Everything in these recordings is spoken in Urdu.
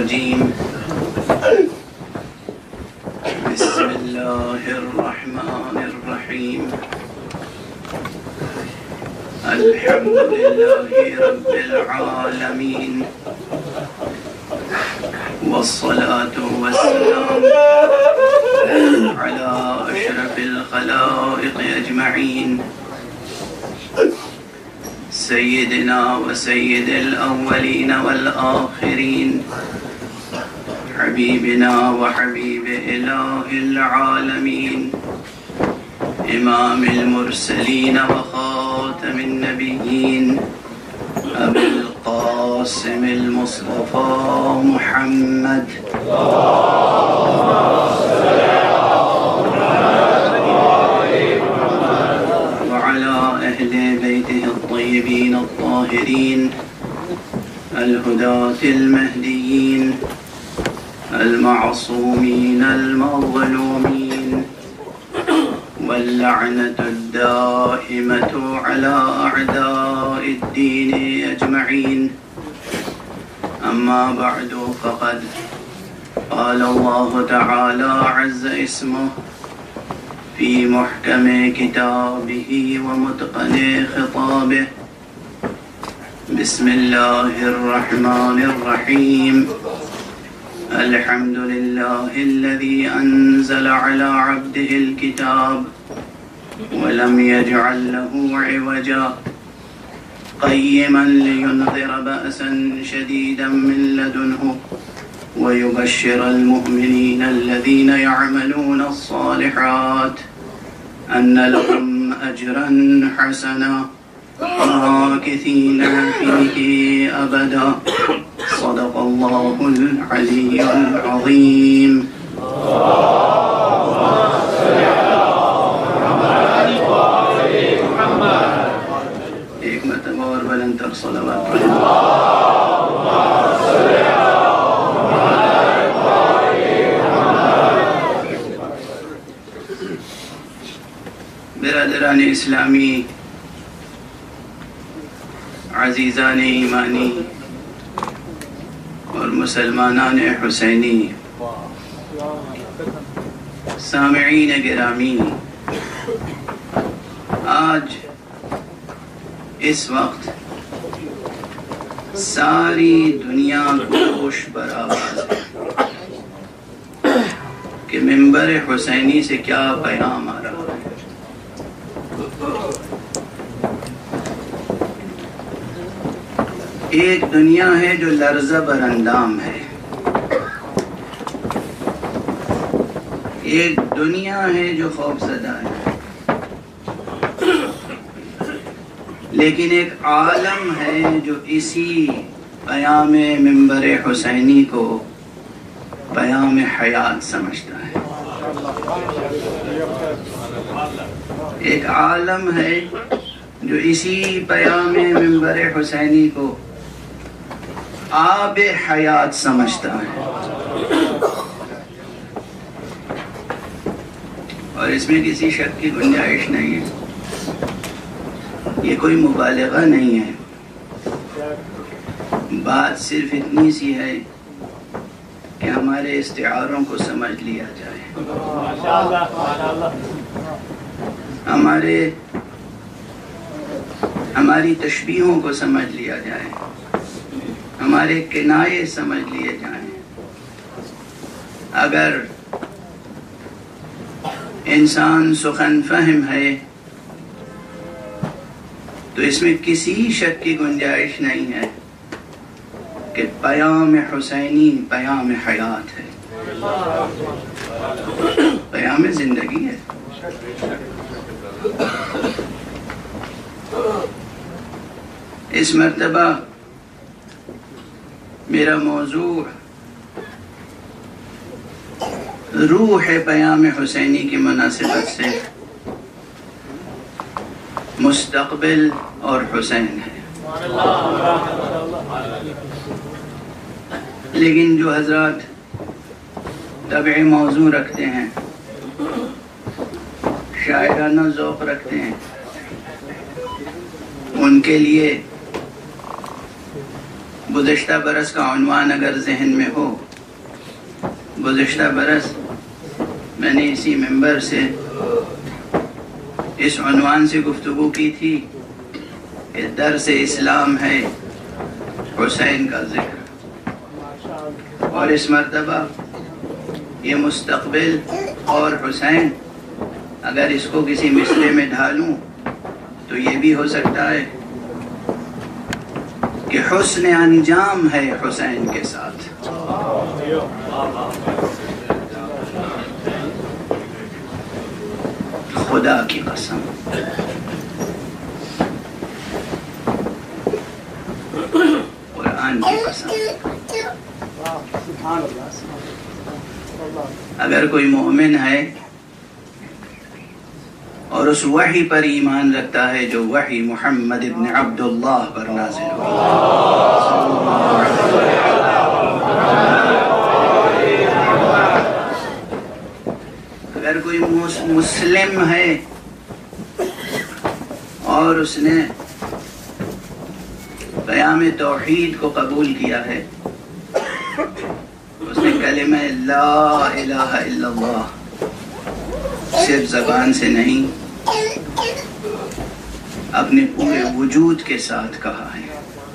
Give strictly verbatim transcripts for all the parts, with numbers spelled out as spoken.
الرجيم بسم الله الرحمن الرحيم الحمد لله رب العالمين والصلاة والسلام على أشرف الخلائق أجمعين سيدنا وسيد الأولين والآخرين حبيبنا وحبيب إله العالمين إمام المرسلين وخاتم النبيين أبي القاسم المصطفى محمد وعلى أهل بيته الطيبين الطاهرين الهداة المهديين المعصومين المظلومين واللعنة الدائمة على أعداء الدين أجمعين. أما بعد فقد قال الله تعالى عز اسمه في محكم كتابه ومتقن خطابه بسم الله الرحمن الرحيم الحمد لله الذي أنزل على عبده الكتاب ولم يجعل له عوجا قيما لينذر بأسا شديدا من لدنه ويبشر المؤمنين الذين يعملون الصالحات أن لهم أجرا حسنا ماكثين فيه أبدا. صدق الله العلي العظيم. ایک مرتبہ اور بلند تر صلوات پڑھیں. برادران اسلامی، عزیزان ایمانی اور مسلمانان حسینی، سامعین گرامی، آج اس وقت ساری دنیا گوش بر آواز ہے کہ منبر حسینی سے کیا پیغام آ رہا ہے. ایک دنیا ہے جو لرزہ بر اندام ہے، ایک دنیا ہے جو خوف زدہ ہے، لیکن ایک عالم ہے جو اسی پیام منبر حسینی کو پیام حیات سمجھتا ہے. ایک عالم ہے جو اسی پیام منبر حسینی کو آب حیات سمجھتا ہے، اور اس میں کسی شک کی گنجائش نہیں ہے. یہ کوئی مبالغہ نہیں ہے، بات صرف اتنی سی ہے کہ ہمارے استعاروں کو سمجھ لیا جائے، ہمارے ہماری تشبیہوں کو سمجھ لیا جائے، ہمارے کنائے سمجھ لیے جائیں. اگر انسان سخن فہم ہے تو اس میں کسی شک کی گنجائش نہیں ہے کہ پیام حسینی پیام حیات ہے، پیام زندگی ہے. اس مرتبہ میرا موضوع روح پیام حسینی کی مناسبت سے مستقبل اور حسین ہے. لیکن جو حضرات طبع موضوع رکھتے ہیں، شاعرانہ ذوق رکھتے ہیں، ان کے لیے گزشتہ برس کا عنوان اگر ذہن میں ہو، گزشتہ برس میں نے اسی ممبر سے اس عنوان سے گفتگو کی تھی کہ درس اسلام ہے حسین کا ذکر، اور اس مرتبہ یہ مستقبل اور حسین اگر اس کو کسی مصرے میں ڈھالوں تو یہ بھی ہو سکتا ہے کہ حسن انجام ہے حسین کے ساتھ۔ خدا کی قسم، قرآن کی قسم، اگر کوئی مومن ہے اور اس وحی پر ایمان رکھتا ہے جو وحی محمد ابن عبداللہ پر نازل ہو، اگر کوئی مسلم ہے اور اس نے قیام توحید کو قبول کیا ہے، اس نے کلمہ لا الہ الا اللہ صرف زبان سے نہیں اپنے پورے وجود کے ساتھ کہا ہے،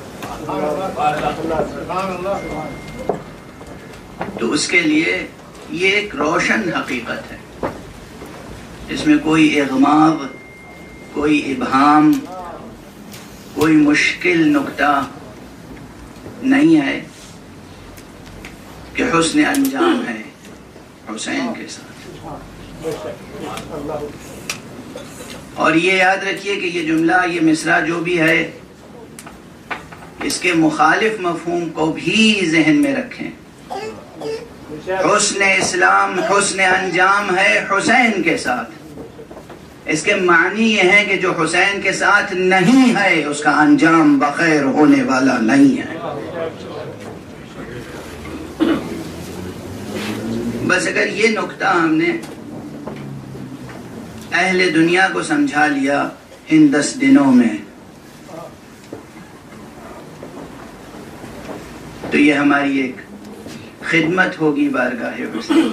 تو اس کے لیے یہ ایک روشن حقیقت ہے، اس میں کوئی اغماض، کوئی ابہام، کوئی مشکل نکتہ نہیں ہے کہ حسن انجام ہے حسین کے ساتھ۔ اور یہ یاد رکھیے کہ یہ جملہ، یہ مصرع جو بھی ہے، اس کے مخالف مفہوم کو بھی ذہن میں رکھیں۔ حسن اسلام، حسن انجام ہے حسین کے ساتھ، اس کے معنی یہ ہے کہ جو حسین کے ساتھ نہیں ہے اس کا انجام بخیر ہونے والا نہیں ہے۔ بس اگر یہ نکتہ ہم نے اہل دنیا کو سمجھا لیا ان دس دنوں میں تو یہ ہماری ایک خدمت ہوگی بارگاہ حسین۔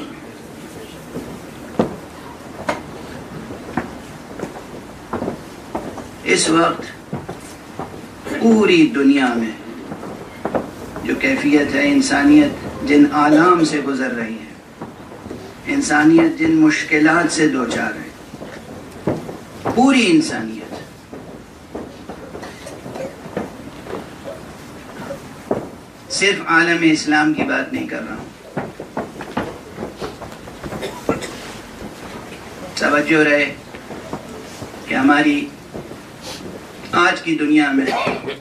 اس وقت پوری دنیا میں جو کیفیت ہے، انسانیت جن آلام سے گزر رہی ہے، انسانیت جن مشکلات سے دوچار ہے، پوری انسانیت، صرف عالم اسلام کی بات نہیں کر رہا ہوں، توجہ رہے کہ ہماری آج کی دنیا میں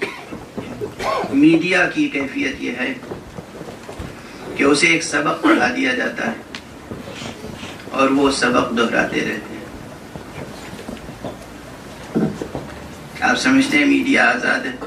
میڈیا کی کیفیت یہ ہے کہ اسے ایک سبق پڑھا دیا جاتا ہے اور وہ سبق دہراتے رہتے ہیں۔ آپ سمجھتے ہیں میڈیا آزاد ہے؟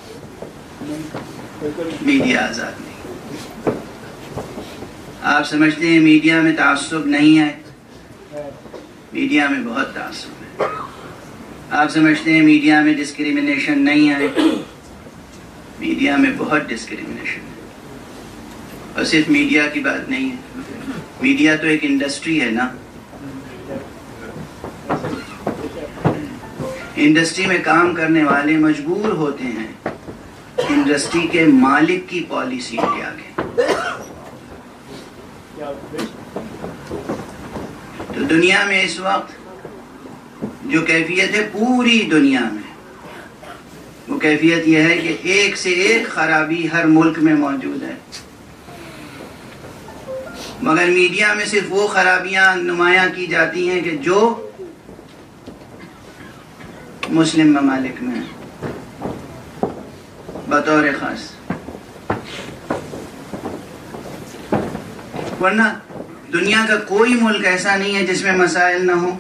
میڈیا آزاد نہیں۔ آپ سمجھتے ہیں میڈیا میں تعصب نہیں ہے؟ میڈیا میں بہت تعصب ہے۔ آپ سمجھتے ہیں میڈیا میں ڈسکریمنیشن نہیں ہے؟ میڈیا میں بہت ڈسکریمنیشن ہے۔ اور صرف میڈیا کی بات نہیں ہے، میڈیا تو ایک انڈسٹری ہے نا۔ انڈسٹری میں کام کرنے والے مجبور ہوتے ہیں انڈسٹری کے مالک کی پالیسی کے آگے۔ تو دنیا میں اس وقت جو کیفیت ہے پوری دنیا میں، وہ کیفیت یہ ہے کہ ایک سے ایک خرابی ہر ملک میں موجود ہے، مگر میڈیا میں صرف وہ خرابیاں نمایاں کی جاتی ہیں کہ جو مسلم ممالک میں بطور خاص، ورنہ دنیا کا کوئی ملک ایسا نہیں ہے جس میں مسائل نہ ہوں،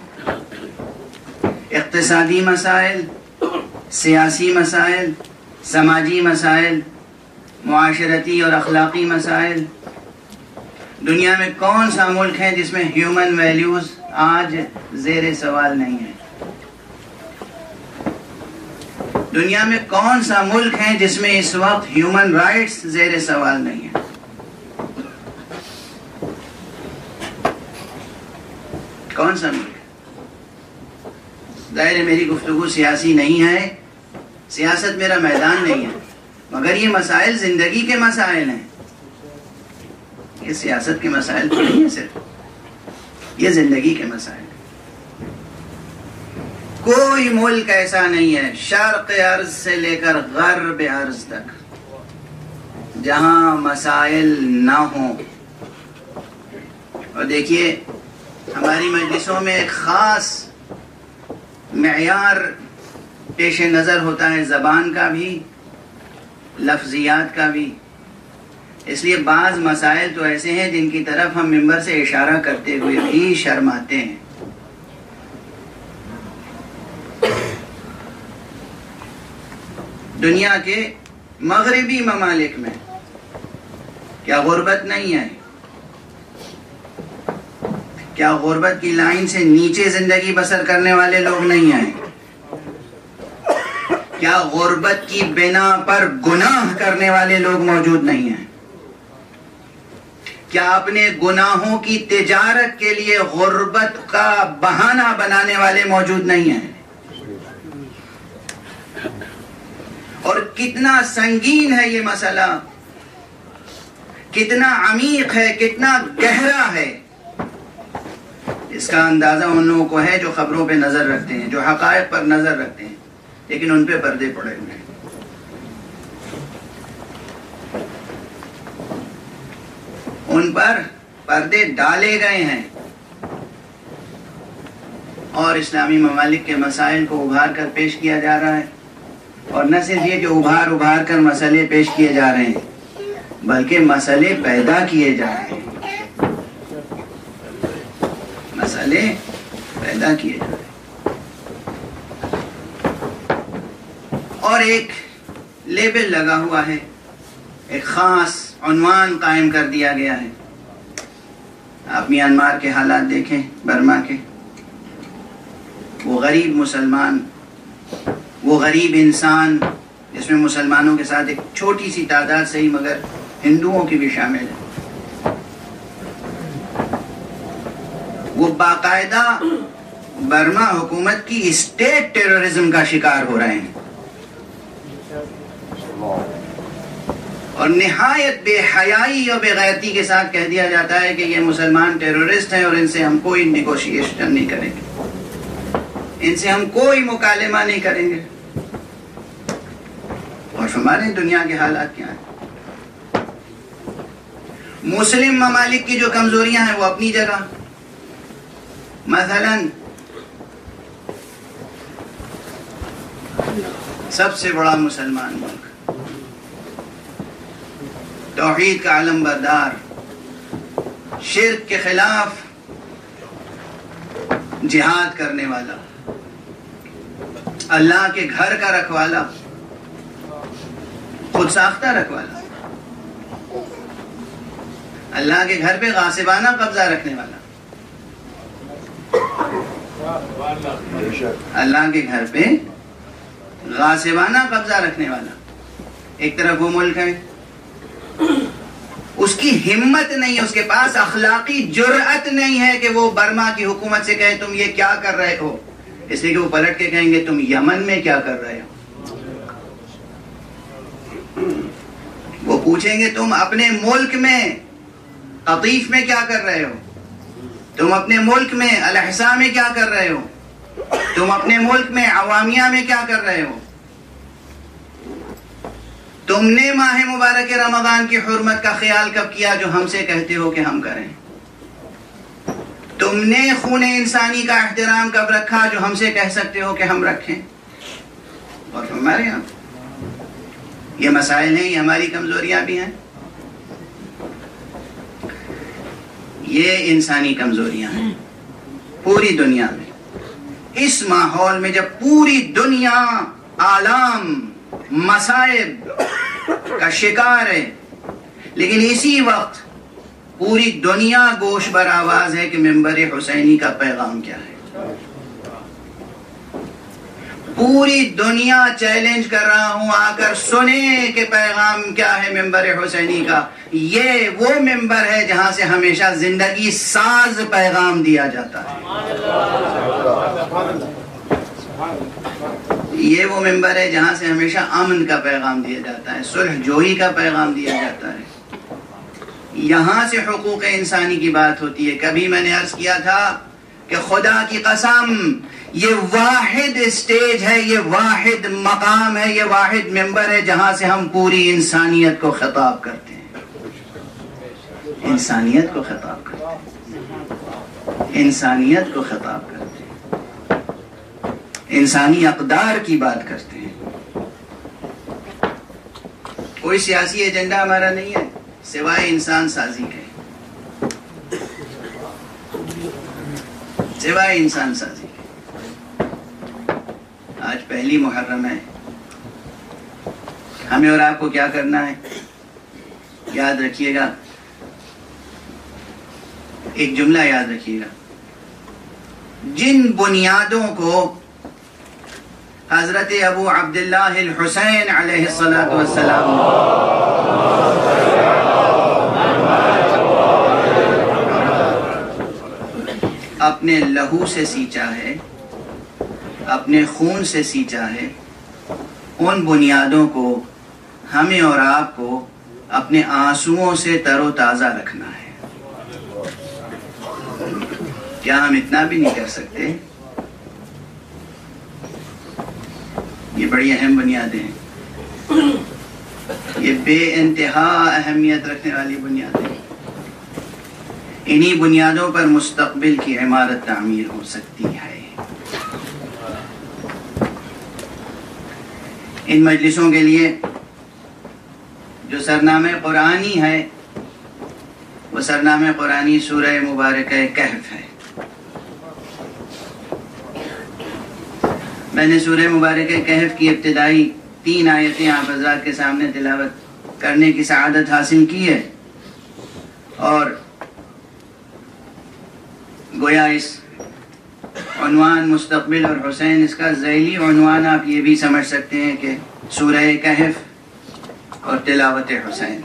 اقتصادی مسائل، سیاسی مسائل، سماجی مسائل، معاشرتی اور اخلاقی مسائل۔ دنیا میں کون سا ملک ہے جس میں ہیومن ویلیوز آج زیر سوال نہیں ہے؟ دنیا میں کون سا ملک ہے جس میں اس وقت ہیومن رائٹس زیر سوال نہیں ہے؟ کون سا ملک ہے؟ ظاہر ہے میری گفتگو سیاسی نہیں ہے، سیاست میرا میدان نہیں ہے، مگر یہ مسائل زندگی کے مسائل ہیں، یہ سیاست کے مسائل تو نہیں ہیں، صرف یہ زندگی کے مسائل ہیں۔ کوئی ملک ایسا نہیں ہے شرق ارض سے لے کر غرب ارض تک جہاں مسائل نہ ہوں۔ اور دیکھیے ہماری مجلسوں میں ایک خاص معیار پیش نظر ہوتا ہے، زبان کا بھی، لفظیات کا بھی، اس لیے بعض مسائل تو ایسے ہیں جن کی طرف ہم ممبر سے اشارہ کرتے ہوئے بھی شرماتے ہیں۔ دنیا کے مغربی ممالک میں کیا غربت نہیں ہے؟ کیا غربت کی لائن سے نیچے زندگی بسر کرنے والے لوگ نہیں ہیں؟ کیا غربت کی بنا پر گناہ کرنے والے لوگ موجود نہیں ہیں؟ کیا اپنے گناہوں کی تجارت کے لیے غربت کا بہانہ بنانے والے موجود نہیں ہیں؟ اور کتنا سنگین ہے یہ مسئلہ، کتنا عمیق ہے، کتنا گہرا ہے، اس کا اندازہ ان لوگوں کو ہے جو خبروں پہ نظر رکھتے ہیں، جو حقائق پر نظر رکھتے ہیں، لیکن ان پہ پردے پڑے ہوئے ہیں۔ ان پر پردے ڈالے گئے ہیں، اور اسلامی ممالک کے مسائل کو ابھار کر پیش کیا جا رہا ہے، اور نہ صرف یہ کہ ابھار ابھار کر مسئلے پیش کیے جا رہے ہیں، بلکہ مسئلے پیدا کیے جا رہے ہیں، مسئلے پیدا کیے جا رہے ہیں، اور ایک لیبل لگا ہوا ہے، ایک خاص عنوان قائم کر دیا گیا ہے۔ آپ میانمار کے حالات دیکھیں، برما کے، وہ غریب مسلمان، وہ غریب انسان جس میں مسلمانوں کے ساتھ ایک چھوٹی سی تعداد صحیح مگر ہندوؤں کی بھی شامل ہے، وہ باقاعدہ برما حکومت کی اسٹیٹ ٹیررزم کا شکار ہو رہے ہیں، اور نہایت بے حیائی اور بے غیرتی کے ساتھ کہہ دیا جاتا ہے کہ یہ مسلمان ٹیررسٹ ہیں اور ان سے ہم کوئی نیگوشیشن نہیں کریں گے، ان سے ہم کوئی مکالمہ نہیں کریں گے۔ اور ہمارے دنیا کے حالات کیا ہیں؟ مسلم ممالک کی جو کمزوریاں ہیں وہ اپنی جگہ، مثلا سب سے بڑا مسلمان ملک، توحید کا علم بردار، شرک کے خلاف جہاد کرنے والا، اللہ کے گھر کا رکھوالا، خود ساختہ رکھوالا، اللہ کے گھر پہ غاصبانہ قبضہ رکھنے والا، اللہ کے گھر پہ غاصبانہ قبضہ رکھنے والا، ایک طرف وہ ملک ہے، اس کی ہمت نہیں ہے، اس کے پاس اخلاقی جرأت نہیں ہے کہ وہ برما کی حکومت سے کہے تم یہ کیا کر رہے ہو، اس لیے کہ وہ پلٹ کے کہیں گے تم یمن میں کیا کر رہے ہو، وہ پوچھیں گے تم اپنے ملک میں قطیف میں کیا کر رہے ہو، تم اپنے ملک میں الاحسا میں کیا کر رہے ہو، تم اپنے ملک میں عوامیہ میں کیا کر رہے ہو، تم نے ماہ مبارک رمضان کی حرمت کا خیال کب کیا جو ہم سے کہتے ہو کہ ہم کریں، تم نے خون انسانی کا احترام کب رکھا جو ہم سے کہہ سکتے ہو کہ ہم رکھیں۔ اور ہمارے یہاں یہ مسائل ہیں، یہ ہماری کمزوریاں بھی ہیں، یہ انسانی کمزوریاں ہیں پوری دنیا میں۔ اس ماحول میں جب پوری دنیا آلام مصائب کا شکار ہے، لیکن اسی وقت پوری دنیا گوش بر آواز ہے کہ منبر حسینی کا پیغام کیا ہے، پوری دنیا چیلنج کر رہا ہوں، آ کر سنیں کہ پیغام کیا ہے ممبر حسینی کا۔ یہ وہ ممبر ہے جہاں سے ہمیشہ زندگی ساز پیغام دیا جاتا ہے۔ یہ وہ ممبر ہے جہاں سے ہمیشہ امن کا پیغام دیا جاتا ہے، صلح جوئی کا پیغام دیا جاتا ہے۔ یہاں سے حقوق انسانی کی بات ہوتی ہے۔ کبھی میں نے عرض کیا تھا کہ خدا کی قسم یہ واحد اسٹیج ہے، یہ واحد مقام ہے، یہ واحد ممبر ہے جہاں سے ہم پوری انسانیت کو خطاب کرتے ہیں، انسانیت کو خطاب کرتے ہیں، انسانیت کو خطاب کرتے ہیں، انسانی اقدار کی بات کرتے ہیں۔ کوئی سیاسی ایجنڈا ہمارا نہیں ہے سوائے انسان سازی کے، سوائے انسان سازی کے۔ آج پہلی محرم ہے، ہمیں اور آپ کو کیا کرنا ہے؟ یاد رکھیے گا، ایک جملہ یاد رکھیے گا، جن بنیادوں کو حضرت ابو عبداللہ الحسین علیہ الصلاۃ والسلام اپنے لہو سے سینچا ہے، اپنے خون سے سینچا ہے، ان بنیادوں کو ہمیں اور آپ کو اپنے آنسوؤں سے تر و تازہ رکھنا ہے۔ کیا ہم اتنا بھی نہیں کر سکتے؟ یہ بڑی اہم بنیادیں ہیں، یہ بے انتہا اہمیت رکھنے والی بنیادیں ہیں۔ انہی بنیادوں پر مستقبل کی عمارت تعمیر ہو سکتی ہے۔ ان مجلسوں کے لیے جو سرنامہ قرآنی ہے وہ سرنامہ قرآنی سورہ مبارکہ کہف ہے۔ میں نے سورہ مبارکہ کہف کی ابتدائی تین آیتیں آپ حضرات کے سامنے تلاوت کرنے کی سعادت حاصل کی ہے، اور گویا اس عنوان مستقبل اور حسین، اس کا ذیلی عنوان آپ یہ بھی سمجھ سکتے ہیں کہ سورہ کہف اور تلاوت حسین۔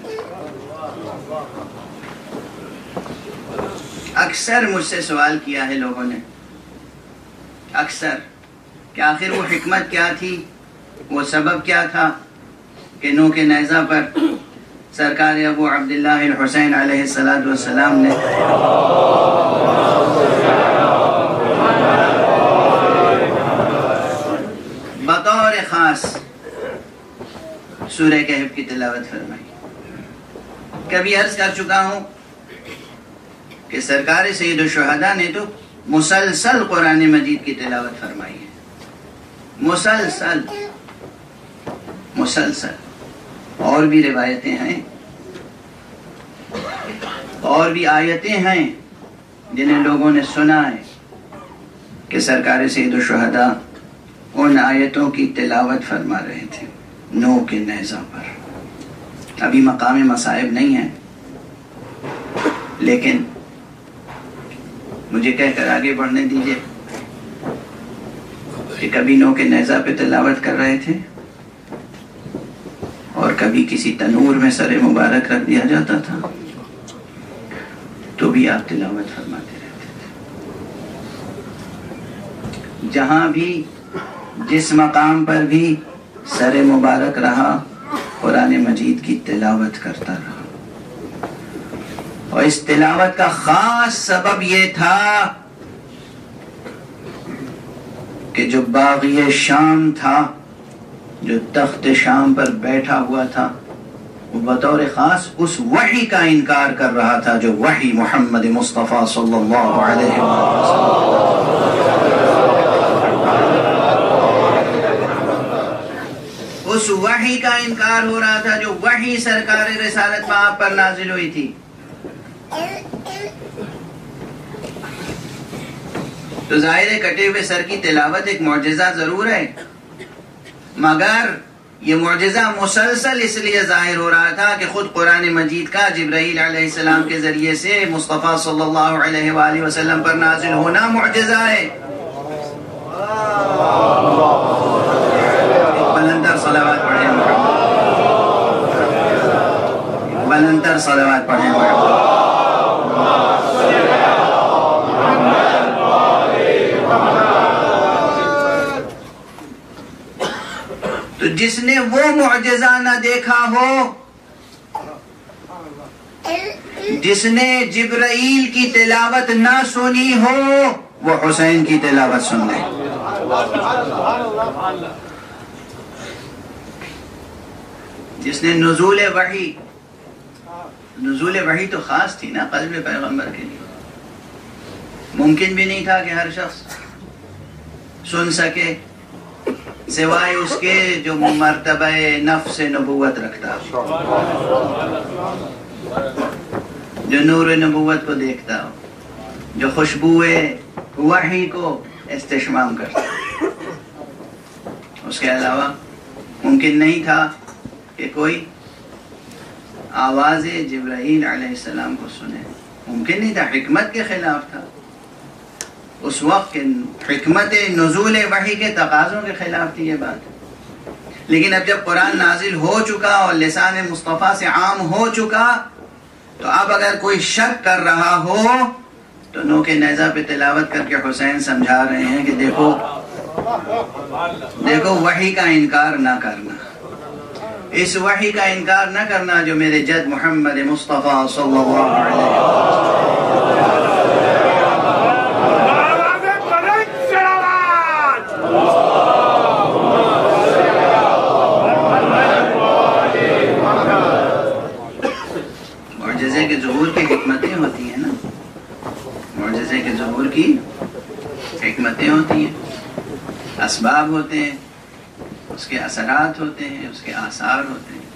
اکثر مجھ سے سوال کیا ہے لوگوں نے، اکثر، کہ آخر وہ حکمت کیا تھی، وہ سبب کیا تھا کہ نو کے نیزہ پر سرکار ابو عبداللہ الحسین علیہ السلام نے بطور خاص سورہ کہف کی تلاوت فرمائی۔ کبھی عرض کر چکا ہوں کہ سرکار سید الشہداء نے تو مسلسل قرآن مجید کی تلاوت فرمائی ہے، مسلسل مسلسل اور بھی روایتیں ہیں، اور بھی آیتیں ہیں جنہیں لوگوں نے سنا ہے کہ سرکار سید الشہداء ان آیتوں کی تلاوت فرما رہے تھے نو کے نیزہ پر۔ ابھی مقام مصائب نہیں ہے، لیکن مجھے کہہ کر آگے بڑھنے دیجئے کہ کبھی نو کے نیزہ پہ تلاوت کر رہے تھے، اور کبھی کسی تنور میں سر مبارک رکھ دیا جاتا تھا تو بھی آپ تلاوت فرماتے رہتے تھے۔ جہاں بھی، جس مقام پر بھی سر مبارک رہا، قرآن مجید کی تلاوت کرتا رہا، اور اس تلاوت کا خاص سبب یہ تھا کہ جو باغی شام تھا، جو تخت شام پر بیٹھا ہوا تھا، وہ بطور خاص اس وحی کا انکار کر رہا تھا جو وحی محمد مصطفیٰ صلی اللہ علیہ وسلم، اس وحی کا انکار ہو رہا تھا جو وحی سرکار رسالت آپ پر نازل ہوئی تھی۔ تو ظاہر ہے کٹے ہوئے سر کی تلاوت ایک معجزہ ضرور ہے، مگر یہ معجزہ مسلسل اس لیے ظاہر ہو رہا تھا کہ خود قرآن مجید کا جبرائیل علیہ السلام کے ذریعے سے مصطفیٰ صلی اللہ علیہ وآلہ وسلم پر نازل ہونا معجزہ ہے۔ بلندر صلوات پڑھیں محمد، بلندر صلوات پڑھیں محمد۔ تو جس نے وہ معجزہ نہ دیکھا ہو، جس نے جبرائیل کی تلاوت نہ سنی ہو، وہ حسین کی تلاوت سن لے۔ جس نے نزول وحی، نزول وحی تو خاص تھی نا قلب پیغمبر کے لیے، ممکن بھی نہیں تھا کہ ہر شخص سن سکے سوائے اس کے جو مرتبہ نفس نبوت رکھتا ہو، جو نور نبوت کو دیکھتا ہو، جو خوشبوئے وحی کو استشمام کرتا ہو۔ اس کے علاوہ ممکن نہیں تھا کہ کوئی آواز جبرائیل علیہ السلام کو سنے، ممکن نہیں تھا، حکمت کے خلاف تھا اس وقت، حکمت نزول وحی کے تقاضوں کے خلاف تھی یہ بات۔ لیکن اب جب قرآن نازل ہو چکا اور لسان مصطفیٰ سے عام ہو چکا، تو اب اگر کوئی شک کر رہا ہو تو نو کے نیزہ پہ تلاوت کر کے حسین سمجھا رہے ہیں کہ دیکھو دیکھو وحی کا انکار نہ کرنا، اس وحی کا انکار نہ کرنا جو میرے جد محمد مصطفیٰ صلی اللہ علیہ وسلم۔ معجزے کے ظہور کی حکمتیں ہوتی ہیں نا، معجزے کے ظہور کی حکمتیں ہوتی ہیں، اسباب ہوتے ہیں، اس کے اثرات ہوتے ہیں، اس کے آثار ہوتے ہیں۔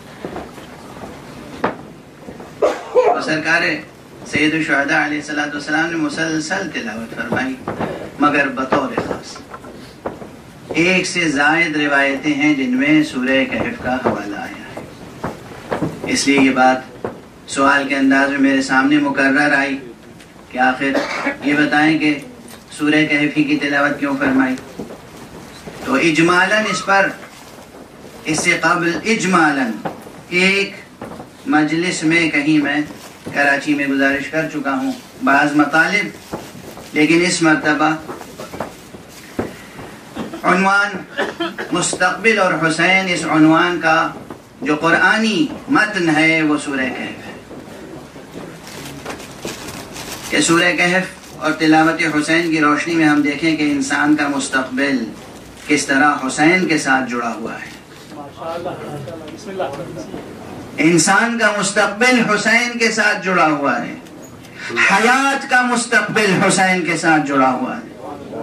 اور سرکار سید الشہداء علیہ السلام نے مسلسل تلاوت فرمائی، مگر بطور خاص ایک سے زائد روایتیں ہیں جن میں سورہ کہف کا حوالہ آیا ہے۔ اس لیے یہ بات سوال کے انداز میں میرے سامنے مقرر آئی کہ آخر یہ بتائیں کہ سورہ کہف کی تلاوت کیوں فرمائی؟ تو اجمالاً اس پر اس سے قبل اجمالاً ایک مجلس میں کہیں میں کراچی میں گزارش کر چکا ہوں بعض مطالب، لیکن اس مرتبہ عنوان مستقبل اور حسین، اس عنوان کا جو قرآنی متن ہے وہ سورہ کہف ہے کہ سورہ کہف اور تلاوت حسین کی روشنی میں ہم دیکھیں کہ انسان کا مستقبل کس طرح حسین کے ساتھ جڑا ہوا ہے، انسان کا مستقبل حسین کے ساتھ جڑا ہوا ہے، حیات کا مستقبل حسین کے ساتھ جڑا ہوا ہے۔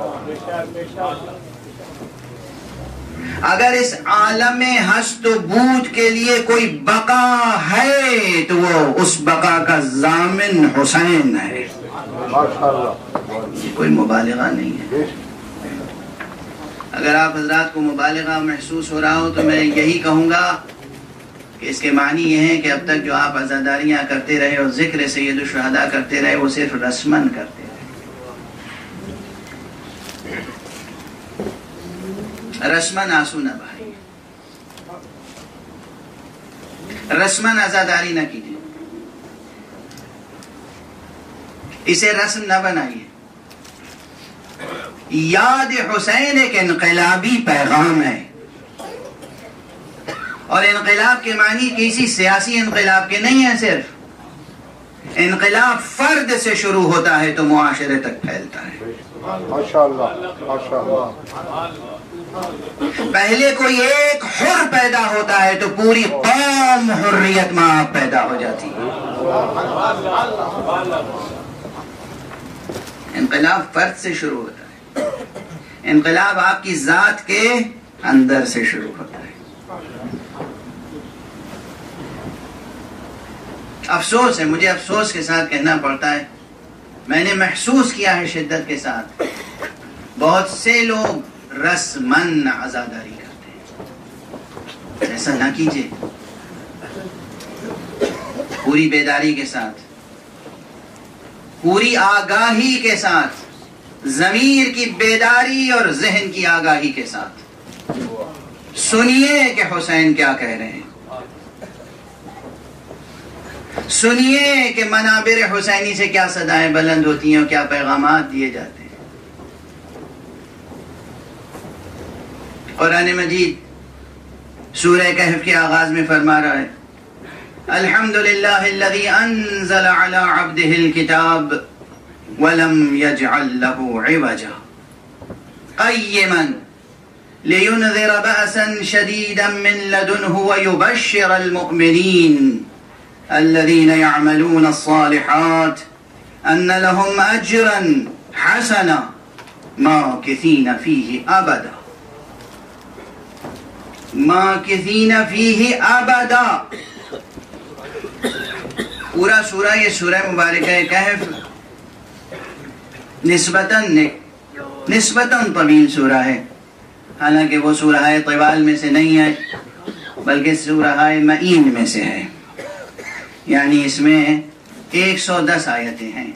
اگر اس عالم ہست و بود کے لیے کوئی بقا ہے تو وہ اس بقا کا ضامن حسین ہے، یہ کوئی مبالغہ نہیں ہے۔ اگر آپ حضرات کو مبالغہ محسوس ہو رہا ہو تو میں یہی کہوں گا کہ اس کے معنی یہ ہے کہ اب تک جو آپ عزاداریاں کرتے رہے اور ذکر سید الشہداء کرتے رہے وہ صرف رسمن کرتے رہے، رسمن آنسو نہ بہائیے، رسمن عزاداری نہ کیجیے، اسے رسم نہ بنائیے۔ یاد حسین ایک انقلابی پیغام ہے، اور انقلاب کے معنی کسی سیاسی انقلاب کے نہیں ہے، صرف انقلاب فرد سے شروع ہوتا ہے تو معاشرے تک پھیلتا ہے۔ ماشاءاللہ ماشاءاللہ۔ پہلے کوئی ایک حر پیدا ہوتا ہے تو پوری قوم حریت میں آپ پیدا ہو جاتی ہے۔ انقلاب فرد سے شروع ہوتا ہے، انقلاب آپ کی ذات کے اندر سے شروع ہوتا ہے۔ افسوس ہے، مجھے افسوس کے ساتھ کہنا پڑتا ہے، میں نے محسوس کیا ہے شدت کے ساتھ، بہت سے لوگ رسمن عزاداری کرتے ہیں۔ ایسا نہ کیجیے، پوری بیداری کے ساتھ، پوری آگاہی کے ساتھ، ضمیر کی بیداری اور ذہن کی آگاہی کے ساتھ سنیے کہ حسین کیا کہہ رہے ہیں، سنیے کہ منابر حسینی سے کیا صدائیں بلند ہوتی ہیں اور کیا پیغامات دیے جاتے ہیں۔ قرآن مجید سورہ کہف کے آغاز میں فرما رہا ہے الحمدللہ الذی انزل علی عبدہ الکتاب ولم یجعل لہ عوجا قیما لینذر بأسا شدیدا من لدنہ ویبشر المؤمنین الذین یعملون الصالحات ان لهم اجرا حسنا ماکثین فیہ ابدا ماکثین فیہ ابدا۔ پورا سورہ یہ سورہ مبارکہ کہف نسبتاً نسبتاً طویل سورہ ہے، حالانکہ وہ سورہ طوال میں سے نہیں ہے بلکہ سورہ معین میں سے ہے، یعنی اس میں ایک سو دس آیتیں ہیں۔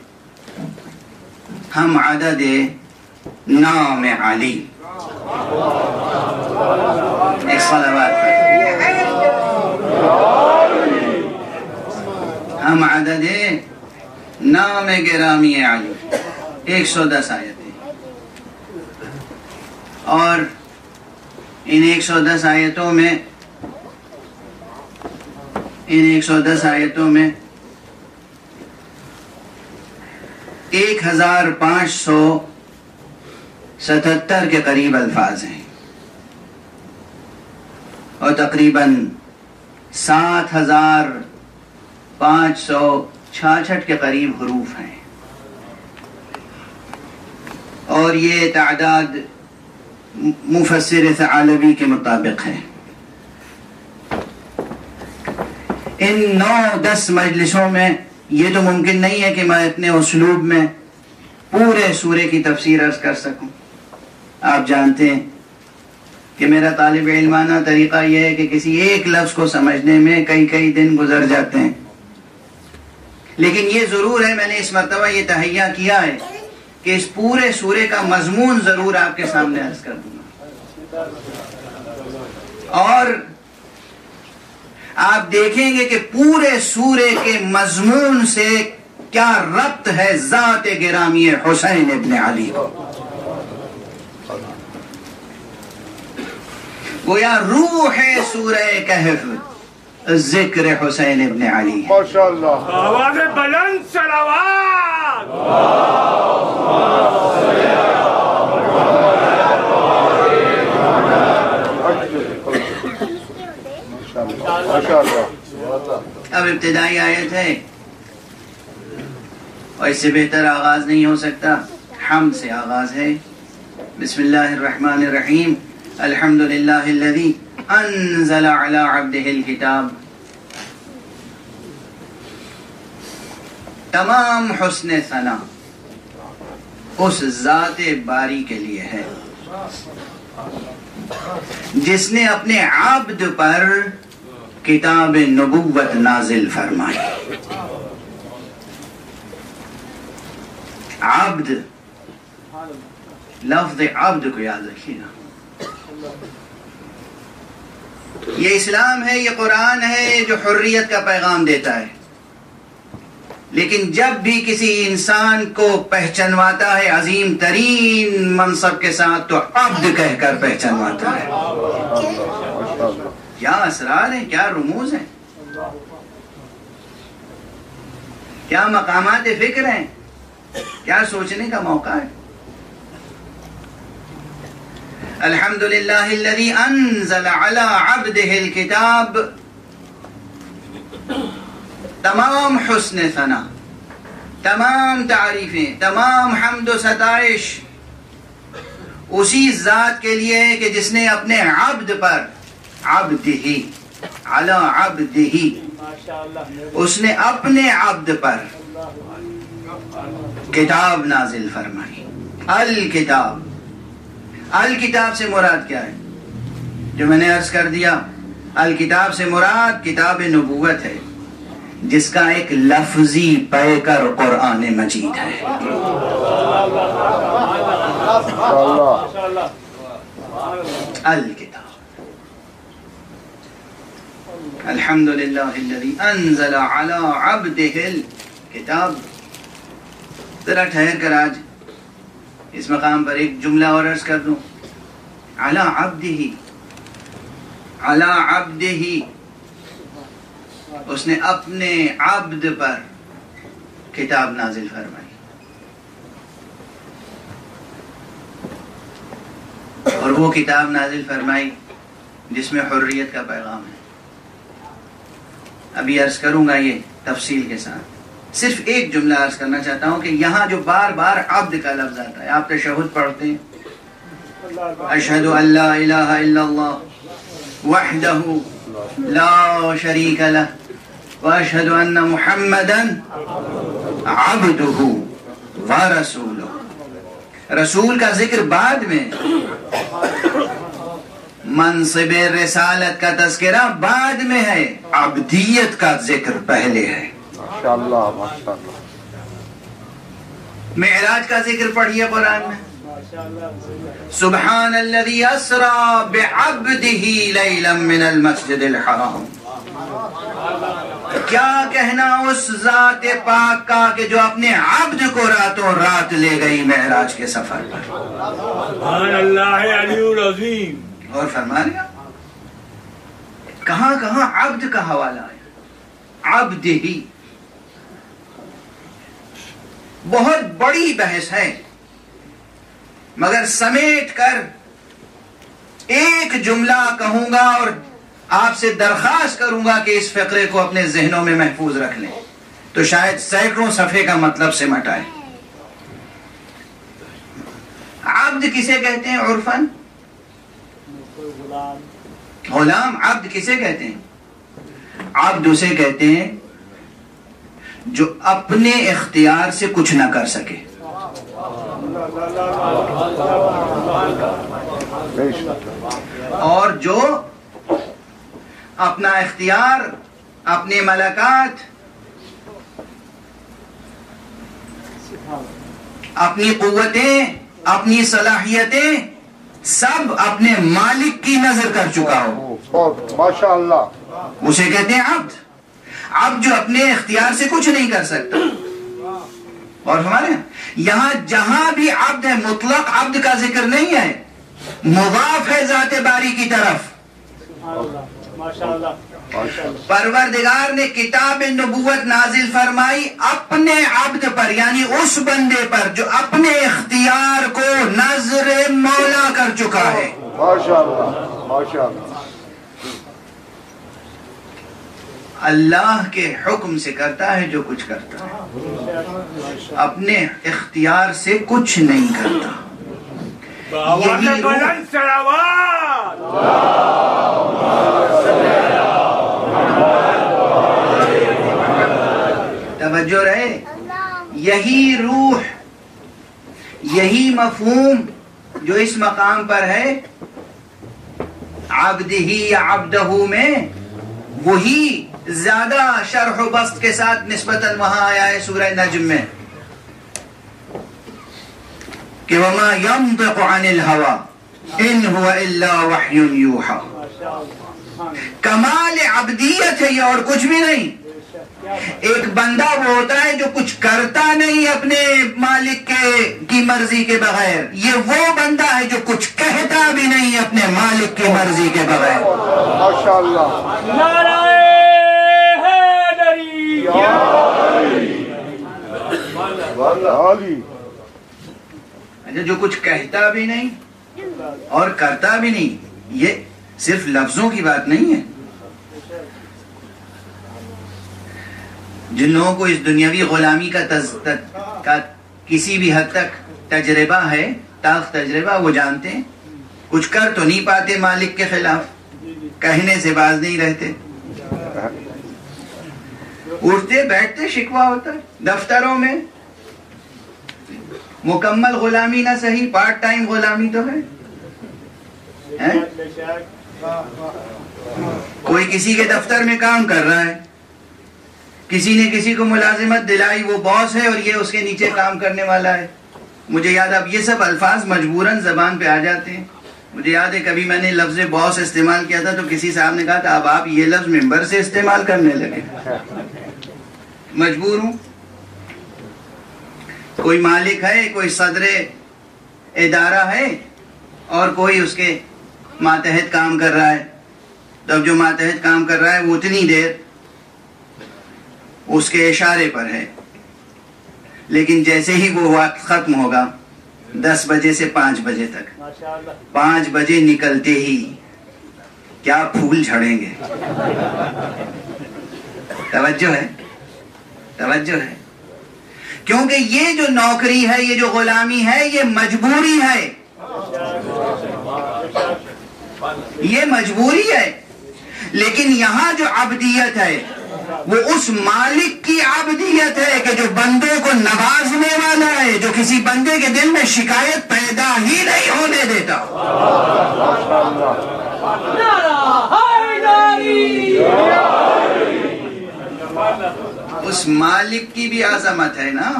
ہم عدد نام علی ایک صلوات ہم عدد نام گرامی علی ایک سو دس آیتیں، اور ان ایک سو دس آیتوں میں ان ایک سو دس آیتوں میں ایک ہزار پانچ سو ستہتر کے قریب الفاظ ہیں اور تقریباً سات ہزار پانچ سو چھیاسٹھ کے قریب حروف ہیں، اور یہ تعداد مفسر ثعلبی کے مطابق ہے۔ ان نو دس مجلسوں میں یہ تو ممکن نہیں ہے کہ میں اتنے اسلوب میں پورے سورے کی تفسیر عرض کر سکوں۔ آپ جانتے ہیں کہ میرا طالب علمانہ طریقہ یہ ہے کہ کسی ایک لفظ کو سمجھنے میں کئی کئی دن گزر جاتے ہیں، لیکن یہ ضرور ہے میں نے اس مرتبہ یہ تہیہ کیا ہے کہ اس پورے سورے کا مضمون ضرور آپ کے سامنے عرض کر دوں گا، اور آپ دیکھیں گے کہ پورے سورے کے مضمون سے کیا ربط ہے ذات گرامی حسین ابن علی کو۔ گویا روح سورہ کہف ذکر حسین ابن علی ہے۔ ماشاءاللہ، آواز بلند صلوات۔ اب ابتدائی آیت ہے اور اس سے بہتر آغاز نہیں ہو سکتا، حمد سے آغاز ہے۔ بسم اللہ الرحمن الرحیم، الحمدللہ الذی انزل علی عبدہ الکتاب۔ تمام حسن ثنا اس ذات باری کے لیے ہے جس نے اپنے عبد پر کتاب نبوت نازل فرمائی۔ عبد، لفظ عبد کو یاد رکھیے گا، یہ اسلام ہے، یہ قرآن ہے جو حریت کا پیغام دیتا ہے، لیکن جب بھی کسی انسان کو پہچنواتا ہے عظیم ترین منصب کے ساتھ تو عبد کہہ کر پہچنواتا ہے۔ کیا اسرار ہیں، کیا رموز ہیں، کیا مقامات فکر ہیں، کیا سوچنے کا موقع ہے۔ الحمدللہ الذی انزل علی عبدہ الکتاب، تمام حسن ثنا، تمام تعریفیں، تمام حمد و ستائش اسی ذات کے لیے ہے کہ جس نے اپنے عبد پر، عبد ہی علی عبد ہی، اس نے اپنے عبد پر کتاب نازل فرمائی۔ الکتاب، الکتاب سے مراد کیا ہے؟ جو میں نے عرض کر دیا، الکتاب سے مراد کتاب نبوت ہے جس کا ایک لفظی پیکر قرآن مجید ہے۔ الکتاب، الحمدللہ الذی انزل علی عبدہ الکتاب. ذرا ٹھہر کر آج اس مقام پر ایک جملہ اور عرض کر دوں. علی عبدہ، علی عبدہ، اس نے اپنے عبد پر کتاب نازل فرمائی. اور وہ کتاب نازل فرمائی جس میں حریت کا پیغام ہے. ابھی عرض کروں گا یہ تفصیل کے ساتھ. صرف ایک جملہ عرض کرنا چاہتا ہوں کہ یہاں جو بار بار عبد کا لفظ آتا ہے، آپ تشہد پڑھتے ہیں، اشہد ان لا الہ الا اللہ وحدہ لا شریک لہ واشہد ان محمدا عبدہ ورسولہ. رسول کا ذکر بعد میں، منصب رسالت کا تذکرہ بعد میں ہے، عبدیت کا ذکر پہلے ہے. ماشاءاللہ ماشاءاللہ. معراج کا ذکر پڑھیے قرآن میں. سبحان الذی اسری بعبدہ لیلا من المسجد الحرام. کیا کہنا اس ذات پاک کا کہ جو اپنے عبد کو راتوں رات لے گئی معراج کے سفر پر. سبحان اللہ علی العظیم. اور فرما لیا کہاں کہاں عبد کا حوالہ ہے. عبد ہی بہت بڑی بحث ہے، مگر سمیٹ کر ایک جملہ کہوں گا اور آپ سے درخواست کروں گا کہ اس فقرے کو اپنے ذہنوں میں محفوظ رکھ لیں تو شاید سینکڑوں صفحے کا مطلب سمٹ آئے. عبد کسے کہتے ہیں عرفاً؟ غلام. عبد کسے کہتے ہیں؟ عبد اسے کہتے ہیں جو اپنے اختیار سے کچھ نہ کر سکے. اور جو اپنا اختیار، اپنے ملکات، اپنی قوتیں، اپنی صلاحیتیں سب اپنے مالک کی نظر کر چکا ہو، ماشاءاللہ، اسے کہتے ہیں عبد. عبد جو اپنے اختیار سے کچھ نہیں کر سکتا. اور ہمارے یہاں جہاں بھی عبد ہے، مطلق عبد کا ذکر نہیں ہے، مضاف ہے ذات باری کی طرف. پروردگار نے کتاب نبوت نازل فرمائی اپنے عبد پر، یعنی اس بندے پر جو اپنے اختیار کو نظر مولا کر چکا ہے. ماشاءاللہ ماشاءاللہ. اللہ کے حکم سے کرتا ہے جو کچھ کرتا ہے، اپنے اختیار سے کچھ نہیں کرتا. آواز بلند صلوات. توجہ رہے، یہی روح، یہی مفہوم جو اس مقام پر ہے عبدہ یا عبدہ میں، وہی زیادہ شرح و بسط کے ساتھ نسبتاً وہاں آیا ہے سورہ نجم میں کہ وَمَا يَنطِقُ عَنِ الْهَوَىٰ إِنْ هُوَ إِلَّا وَحْيٌ يُوحَىٰ. کمال عبدیت ہے یہ اور کچھ بھی نہیں. ایک بندہ وہ ہوتا ہے جو کچھ کرتا نہیں اپنے مالک کے کی مرضی کے بغیر. یہ وہ بندہ ہے جو کچھ کہتا بھی نہیں اپنے مالک کی مرضی کے بغیر. ماشاءاللہ. نعرہ حیدری. علی. جو کچھ کہتا بھی نہیں اور کرتا بھی نہیں، یہ صرف لفظوں کی بات نہیں ہے. جن لوگوں کو اس دنیاوی غلامی کا, تز... کا کسی بھی حد تک تجربہ ہے، تاخ تجربہ، وہ جانتے ہیں کچھ کر تو نہیں پاتے مالک کے خلاف، کہنے سے باز نہیں رہتے، اٹھتے بیٹھتے شکوہ ہوتا ہے. دفتروں میں مکمل غلامی نہ صحیح، پارٹ ٹائم غلامی تو ہے. کوئی کسی کے دفتر میں کام کر رہا ہے، کسی نے کسی کو ملازمت دلائی، وہ باس ہے اور یہ اس کے نیچے کام کرنے والا ہے. مجھے یاد اب یہ سب الفاظ مجبوراً زبان پہ آ جاتے ہیں. مجھے یاد ہے کبھی میں نے لفظ باس استعمال کیا تھا تو کسی صاحب نے کہا تھا اب آپ یہ لفظ ممبر سے استعمال کرنے لگے. مجبور ہوں. کوئی مالک ہے, کوئی صدر ادارہ ہے اور کوئی اس کے ماتحت کام کر رہا ہے. تب جو ماتحت کام کر رہا ہے وہ اتنی دیر اس کے اشارے پر ہے, لیکن جیسے ہی وہ وقت ختم ہوگا دس بجے سے پانچ بجے تک, پانچ بجے نکلتے ہی کیا پھول جھڑیں گے. توجہ ہے, توجہ ہے. کیونکہ یہ جو نوکری ہے, یہ جو غلامی ہے, یہ مجبوری ہے, یہ مجبوری ہے. لیکن یہاں جو عبدیت ہے وہ اس مالک کی عبدیت ہے کہ جو بندوں کو نوازنے والا ہے, جو کسی بندے کے دل میں شکایت پیدا ہی نہیں ہونے دیتا. اس مالک کی بھی عظمت ہے نا,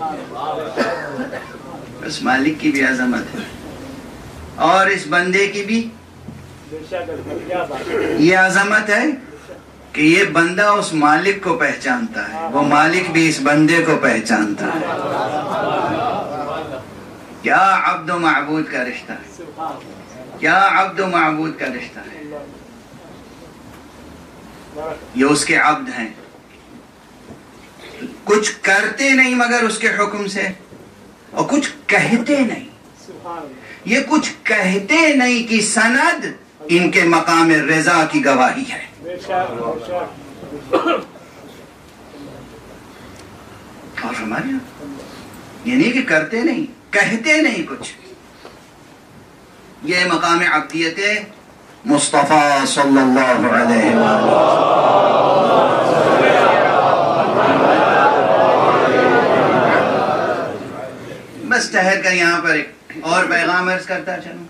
اس مالک کی بھی عظمت ہے, اور اس بندے کی بھی یہ عظمت ہے کہ یہ بندہ اس مالک کو پہچانتا ہے, وہ مالک بھی اس بندے کو پہچانتا ہے. کیا عبد و معبود کا رشتہ ہے, کیا عبد و معبود کا رشتہ ہے. یہ اس کے عبد ہیں, کچھ کرتے نہیں مگر اس کے حکم سے, اور کچھ کہتے نہیں. یہ کچھ کہتے نہیں کی سند ان کے مقام رضا کی گواہی ہے. اور ہمارے یہ نہیں کہ کرتے نہیں, کہتے نہیں کچھ. یہ مقام عبدیت مصطفیٰ صلی اللہ علیہ وسلم. بس ٹھہر کر یہاں پر ایک اور پیغام عرض کرتا چلوں.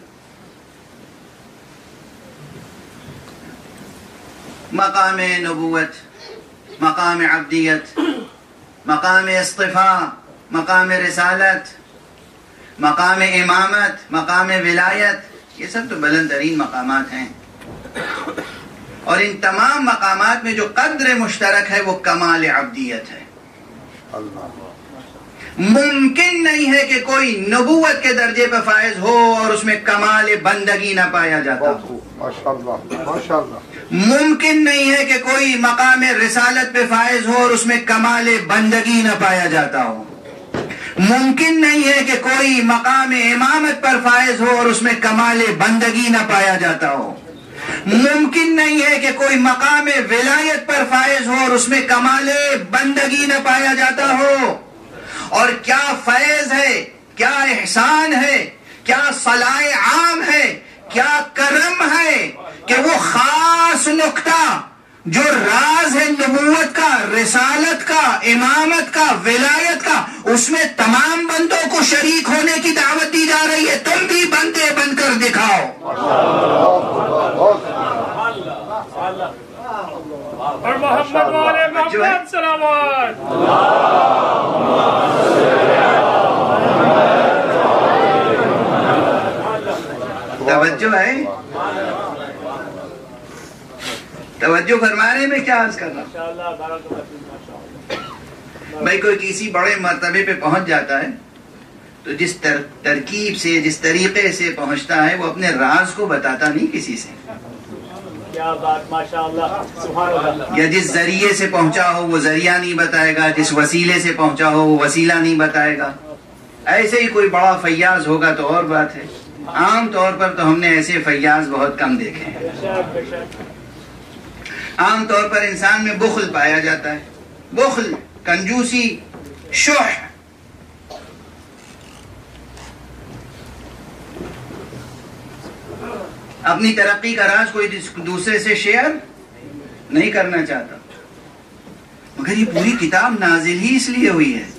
مقام نبوت, مقام عبدیت, مقام اصطفاء, مقام رسالت, مقام امامت, مقام ولایت, یہ سب تو بلند ترین مقامات ہیں. اور ان تمام مقامات میں جو قدر مشترک ہے وہ کمال عبدیت ہے. ممکن نہیں ہے کہ کوئی نبوت کے درجے پہ فائز ہو اور اس میں کمال بندگی نہ پایا جاتا ہو. ممکن نہیں ہے کہ کوئی مقام رسالت پہ فائز ہو اور اس میں کمال بندگی نہ پایا جاتا ہو. ممکن نہیں ہے کہ کوئی مقام امامت پر فائز ہو اور اس میں کمال بندگی نہ پایا جاتا ہو. ممکن نہیں ہے کہ کوئی مقام ولایت پر فائز ہو اور اس میں کمال بندگی نہ پایا جاتا ہو. اور کیا فیض ہے, کیا احسان ہے, کیا صلاح عام ہے, کیا کرم ہے کہ وہ خاص نقطہ جو راز ہے نبوت کا, رسالت کا, امامت کا, ولایت کا, اس میں تمام بندوں کو شریک ہونے کی دعوت دی جا رہی ہے. تم بھی بندے بن کر دکھاؤ. اور محمد والے محمد سلامات. توجہ ہے, توجہ فرمانے میں کیا عرض کرنا. بھائی کوئی کسی بڑے مرتبے پہ پہنچ جاتا ہے تو جس تر ترکیب سے, جس طریقے سے پہنچتا ہے وہ اپنے راز کو بتاتا نہیں کسی سے. کیا بات, ماشاءاللہ, سبحان اللہ. یا جس ذریعے سے پہنچا ہو وہ ذریعہ نہیں بتائے گا, جس وسیلے سے پہنچا ہو وہ وسیلہ نہیں بتائے گا. ایسے ہی کوئی بڑا فیاض ہوگا تو اور بات ہے. عام طور پر تو ہم نے ایسے فیاض بہت کم دیکھے ہیں. عام طور پر انسان میں بخل پایا جاتا ہے, بخل, کنجوسی, شح. اپنی ترقی کا راز کوئی دوسرے سے شیئر نہیں کرنا چاہتا. مگر یہ پوری کتاب نازل ہی اس لیے ہوئی ہے,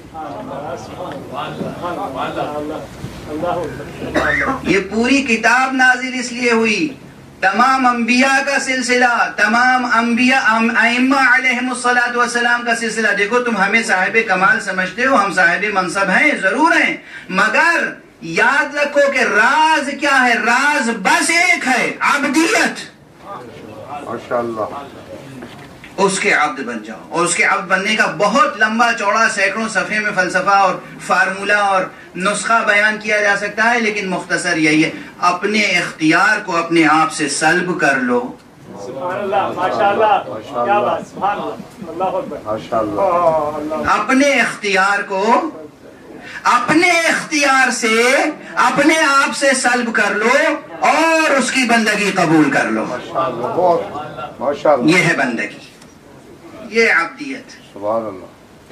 یہ پوری کتاب نازل اس لیے ہوئی. تمام انبیاء کا سلسلہ, تمام انبیاء ائمہ علیہم الصلوۃ والسلام کا سلسلہ. دیکھو تم ہمیں صاحب کمال سمجھتے ہو, ہم صاحب منصب ہیں, ضرور ہیں, مگر یاد رکھو کہ راز کیا ہے؟ راز بس ایک ہے، عبدیت۔ ماشاءاللہ، اس کے عبد بن جاؤ، اور اس کے عبد بننے کا بہت لمبا چوڑا سینکڑوں صفحے میں فلسفہ اور فارمولہ اور نسخہ بیان کیا جا سکتا ہے، لیکن مختصر یہی ہے، اپنے اختیار کو اپنے آپ سے سلب کر لو۔ سبحان اللہ، ماشاءاللہ، کیا بات، سبحان اللہ، اللہ اکبر، ماشاءاللہ، اپنے اختیار کو اپنے اختیار سے اپنے آپ سے سلب کر لو اور اس کی بندگی قبول کر لو۔ ماشاءاللہ، بہت ماشاءاللہ، یہ ہے بندگی، یہ عبدیت۔ سبحان اللہ،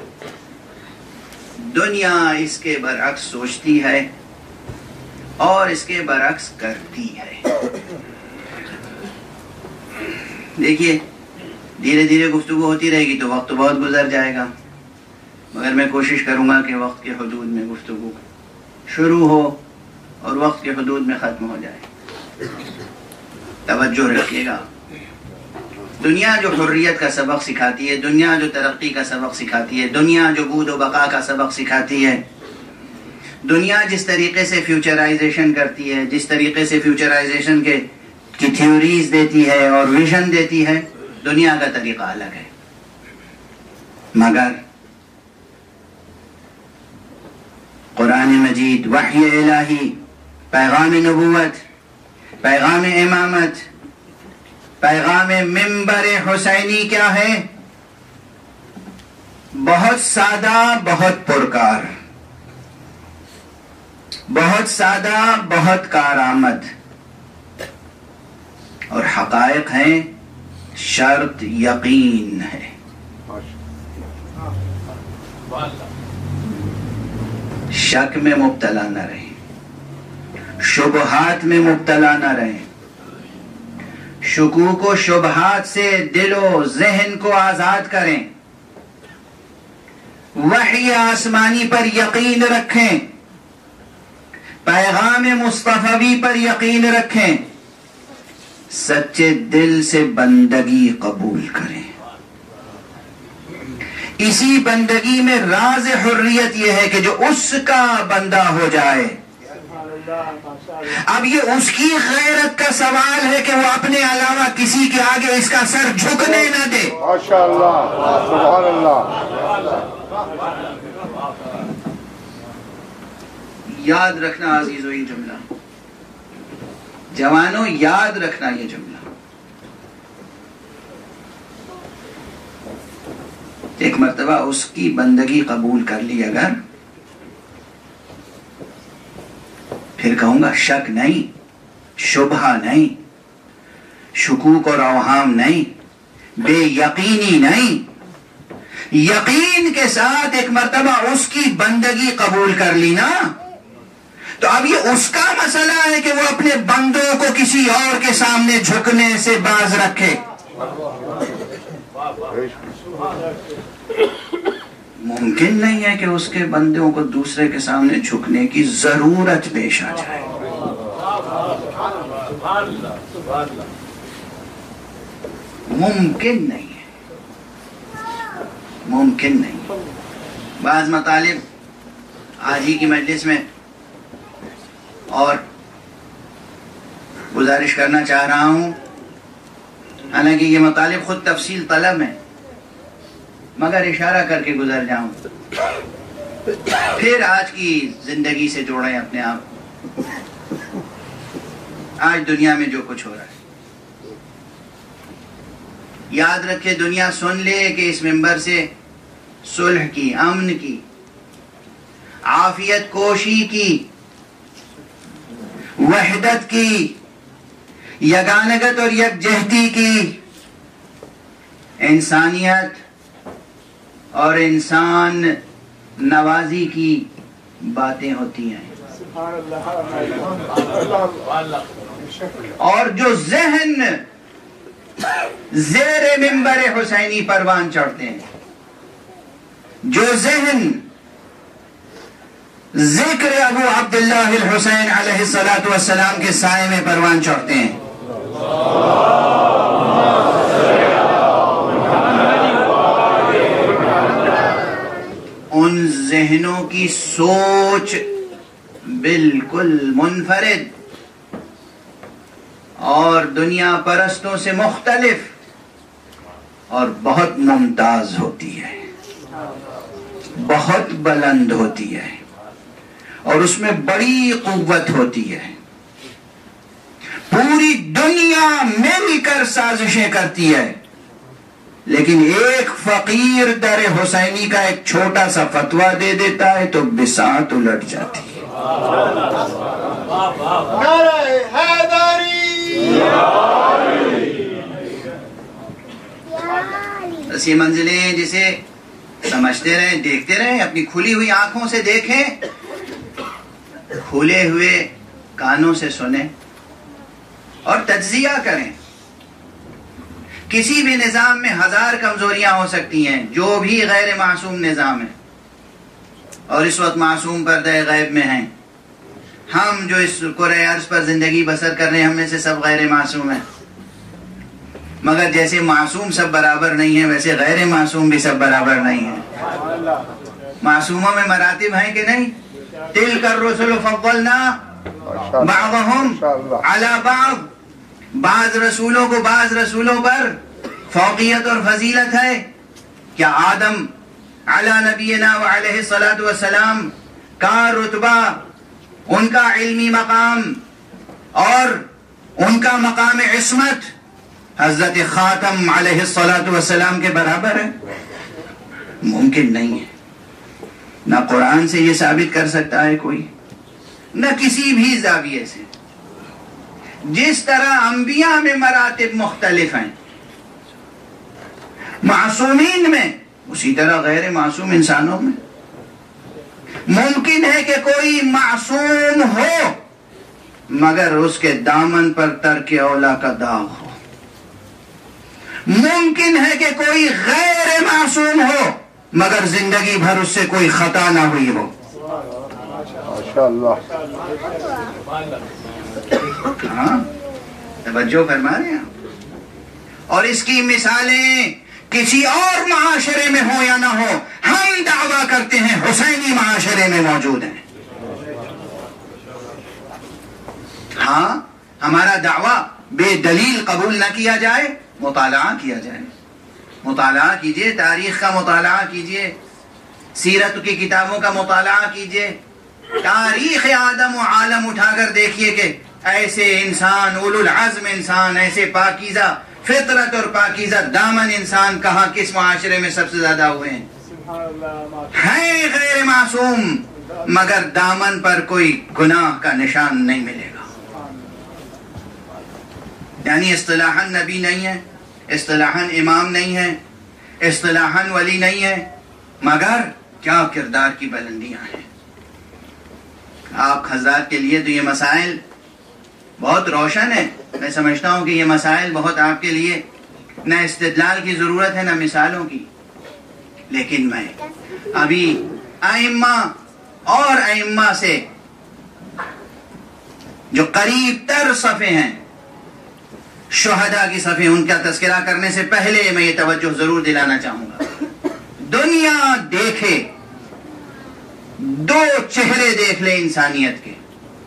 دنیا اس کے برعکس سوچتی ہے اور اس کے برعکس کرتی ہے۔ دیکھیے، دھیرے دھیرے گفتگو ہوتی رہے گی تو وقت بہت گزر جائے گا، مگر میں کوشش کروں گا کہ وقت کے حدود میں گفتگو شروع ہو اور وقت کے حدود میں ختم ہو جائے۔ توجہ رکھیے گا، دنیا جو حریت کا سبق سکھاتی ہے، دنیا جو ترقی کا سبق سکھاتی ہے، دنیا جو بود و بقا کا سبق سکھاتی ہے، دنیا جس طریقے سے فیوچرائزیشن کرتی ہے، جس طریقے سے فیوچرائزیشن کے کی تھیوریز دیتی ہے اور ویژن دیتی ہے، دنیا کا طریقہ الگ ہے۔ مگر قرآن مجید، وحی الہی، پیغام نبوت، پیغام امامت، پیغام منبر حسینی کیا ہے؟ بہت سادہ، بہت پرکار، بہت سادہ، بہت کارآمد، اور حقائق ہیں، شرط یقین ہے۔ شک میں مبتلا نہ رہیں، شبہات میں مبتلا نہ رہیں، شکوک و شبہات سے دل و ذہن کو آزاد کریں، وحی آسمانی پر یقین رکھیں، پیغام مصطفی پر یقین رکھیں، سچے دل سے بندگی قبول کریں۔ اسی بندگی میں راز حریت یہ ہے کہ جو اس کا بندہ ہو جائے، اب یہ اس کی غیرت کا سوال ہے کہ وہ اپنے علاوہ کسی کے آگے اس کا سر جھکنے نہ دے۔ ماشاءاللہ، سبحان اللہ، یاد رکھنا عزیزو یہ جملہ، جوانوں یاد رکھنا یہ جملہ۔ ایک مرتبہ اس کی بندگی قبول کر لی اگر، پھر کہوں گا شک نہیں، شبہ نہیں، شکوک اور اوہام نہیں، بے یقینی نہیں، یقین کے ساتھ ایک مرتبہ اس کی بندگی قبول کر لی نا، تو اب یہ اس کا مسئلہ ہے کہ وہ اپنے بندوں کو کسی اور کے سامنے جھکنے سے باز رکھے۔ ممکن نہیں ہے کہ اس کے بندوں کو دوسرے کے سامنے جھکنے کی ضرورت پیش آ جائے۔ ممکن نہیں ہے، ممکن نہیں۔ بعض مطالب آج ہی کی مجلس میں، اور گزارش کرنا چاہ رہا ہوں، حالانکہ یہ مطالب خود تفصیل طلب ہے، مگر اشارہ کر کے گزر جاؤں، پھر آج کی زندگی سے جوڑیں اپنے آپ۔ آج دنیا میں جو کچھ ہو رہا ہے، یاد رکھے، دنیا سن لے کہ اس منبر سے صلح کی، امن کی، عافیت کوشی کی، وحدت کی، یگانگت اور یکجہتی کی، انسانیت اور انسان نوازی کی باتیں ہوتی ہیں۔ اور جو ذہن زیر منبر حسینی پروان چڑھتے ہیں، جو ذہن ذکر ابو عبداللہ الحسین علیہ الصلاۃ والسلام کے سائے میں پروان چڑھتے ہیں، ان ذہنوں کی سوچ بالکل منفرد اور دنیا پرستوں سے مختلف اور بہت ممتاز ہوتی ہے، بہت بلند ہوتی ہے اور اس میں بڑی قوت ہوتی ہے، پوری دنیا مل کر سازشیں کرتی ہے، لیکن ایک فقیر در حسینی کا ایک چھوٹا سا فتویٰ دے دیتا ہے تو بساط الٹ جاتی ہے۔ نعرہ حیدری، بس یہ منزلیں جسے سمجھتے رہیں، دیکھتے رہیں، اپنی کھلی ہوئی آنکھوں سے دیکھیں، کھلے ہوئے کانوں سے سنیں اور تجزیہ کریں۔ کسی بھی نظام میں ہزار کمزوریاں ہو سکتی ہیں، جو بھی غیر معصوم نظام ہے، اور اس وقت معصوم پردہ غیب میں ہیں۔ ہم جو اس کرۂ ارض پر زندگی بسر کر رہے ہیں، ہم میں سے سب غیر معصوم ہیں، مگر جیسے معصوم سب برابر نہیں ہیں، ویسے غیر معصوم بھی سب برابر نہیں ہیں۔ معصوموں میں مراتب ہیں کہ نہیں؟ تلک الرسل فضلنا بعضهم علی بعض، بعض رسولوں کو بعض رسولوں پر فوقیت اور فضیلت ہے۔ کیا آدم علی نبینا وعلیہ الصلاۃ والسلام کا رتبہ، ان کا علمی مقام اور ان کا مقام عصمت حضرت خاتم علیہ الصلاۃ والسلام کے برابر ہے؟ ممکن نہیں ہے۔ نہ قرآن سے یہ ثابت کر سکتا ہے کوئی، نہ کسی بھی زاویے سے۔ جس طرح انبیاء میں مراتب مختلف ہیں معصومین میں، اسی طرح غیر معصوم انسانوں میں۔ ممکن ہے کہ کوئی معصوم ہو مگر اس کے دامن پر ترک اولا کا داغ ہو، ممکن ہے کہ کوئی غیر معصوم ہو مگر زندگی بھر اس سے کوئی خطا نہ ہوئی ہو۔ ماشاءاللہ، ہاں توجہ فرما رہے ہیں۔ اور اس کی مثالیں کسی اور معاشرے میں ہو یا نہ ہو، ہم دعویٰ کرتے ہیں حسینی معاشرے میں موجود ہیں۔ ہاں ہمارا دعویٰ بے دلیل قبول نہ کیا جائے، مطالعہ کیا جائے۔ مطالعہ کیجئے، تاریخ کا مطالعہ کیجئے، سیرت کی کتابوں کا مطالعہ کیجئے، تاریخ آدم و عالم اٹھا کر دیکھیے کہ ایسے انسان، اولو العزم انسان، ایسے پاکیزہ فطرت اور پاکیزہ دامن انسان کہاں کس معاشرے میں سب سے زیادہ ہوئے ہیں؟ ہیں غیر معصوم مگر دامن پر کوئی گناہ کا نشان نہیں ملے گا۔ یعنی اصطلاحاً نبی نہیں ہے، اصطلاحاً امام نہیں ہے، اصطلاحاً ولی نہیں ہے، مگر کیا کردار کی بلندیاں ہیں۔ آپ حضرات کے لیے تو یہ مسائل بہت روشن ہیں۔ میں سمجھتا ہوں کہ یہ مسائل بہت آپ کے لیے نہ استدلال کی ضرورت ہے نہ مثالوں کی، لیکن میں ابھی ائمہ اور ائمہ سے جو قریب تر صفحے ہیں، شہداء کی صفحے، ان کا تذکرہ کرنے سے پہلے میں یہ توجہ ضرور دلانا چاہوں گا۔ دنیا دیکھے، دو چہرے دیکھ لے انسانیت کے،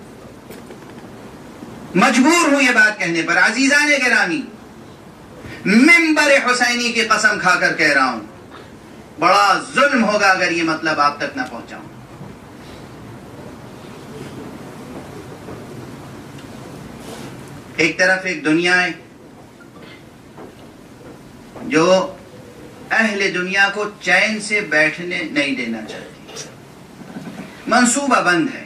مجبور ہوں یہ بات کہنے پر، عزیزان گرامی، منبر حسینی کی قسم کھا کر کہہ رہا ہوں، بڑا ظلم ہوگا اگر یہ مطلب آپ تک نہ پہنچاؤں۔ ایک طرف ایک دنیا ہے جو اہل دنیا کو چین سے بیٹھنے نہیں دینا چاہتی، منصوبہ بند ہے،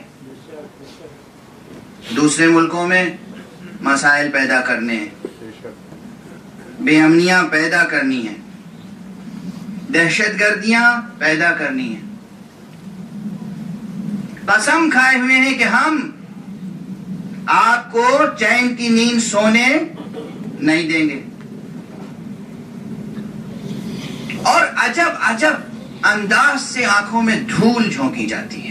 دوسرے ملکوں میں مسائل پیدا کرنے ہیں، بے امنیاں پیدا کرنی ہیں، دہشت گردیاں پیدا کرنی ہیں۔ قسم کھائے ہوئے ہیں کہ ہم آپ کو چین کی نیند سونے نہیں دیں گے، اور عجب عجب انداز سے آنکھوں میں دھول جھونکی جاتی ہے۔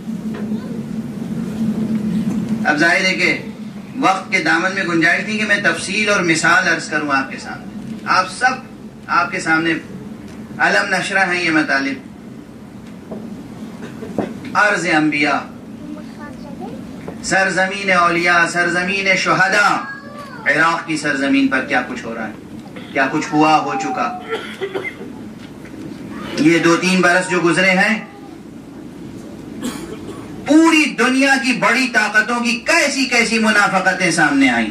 اب ظاہر ہے کہ وقت کے دامن میں گنجائش نہیں کہ میں تفصیل اور مثال عرض کروں آپ کے سامنے، آپ سب آپ کے سامنے علم نشرہ ہیں یہ مطالب۔ عرض انبیاء سرزمین اولیاء، سرزمین شہداء، عراق کی سرزمین پر کیا کچھ ہو رہا ہے، کیا کچھ ہوا، ہو چکا. یہ دو تین برس جو گزرے ہیں، پوری دنیا کی بڑی طاقتوں کی کیسی کیسی منافقتیں سامنے آئیں،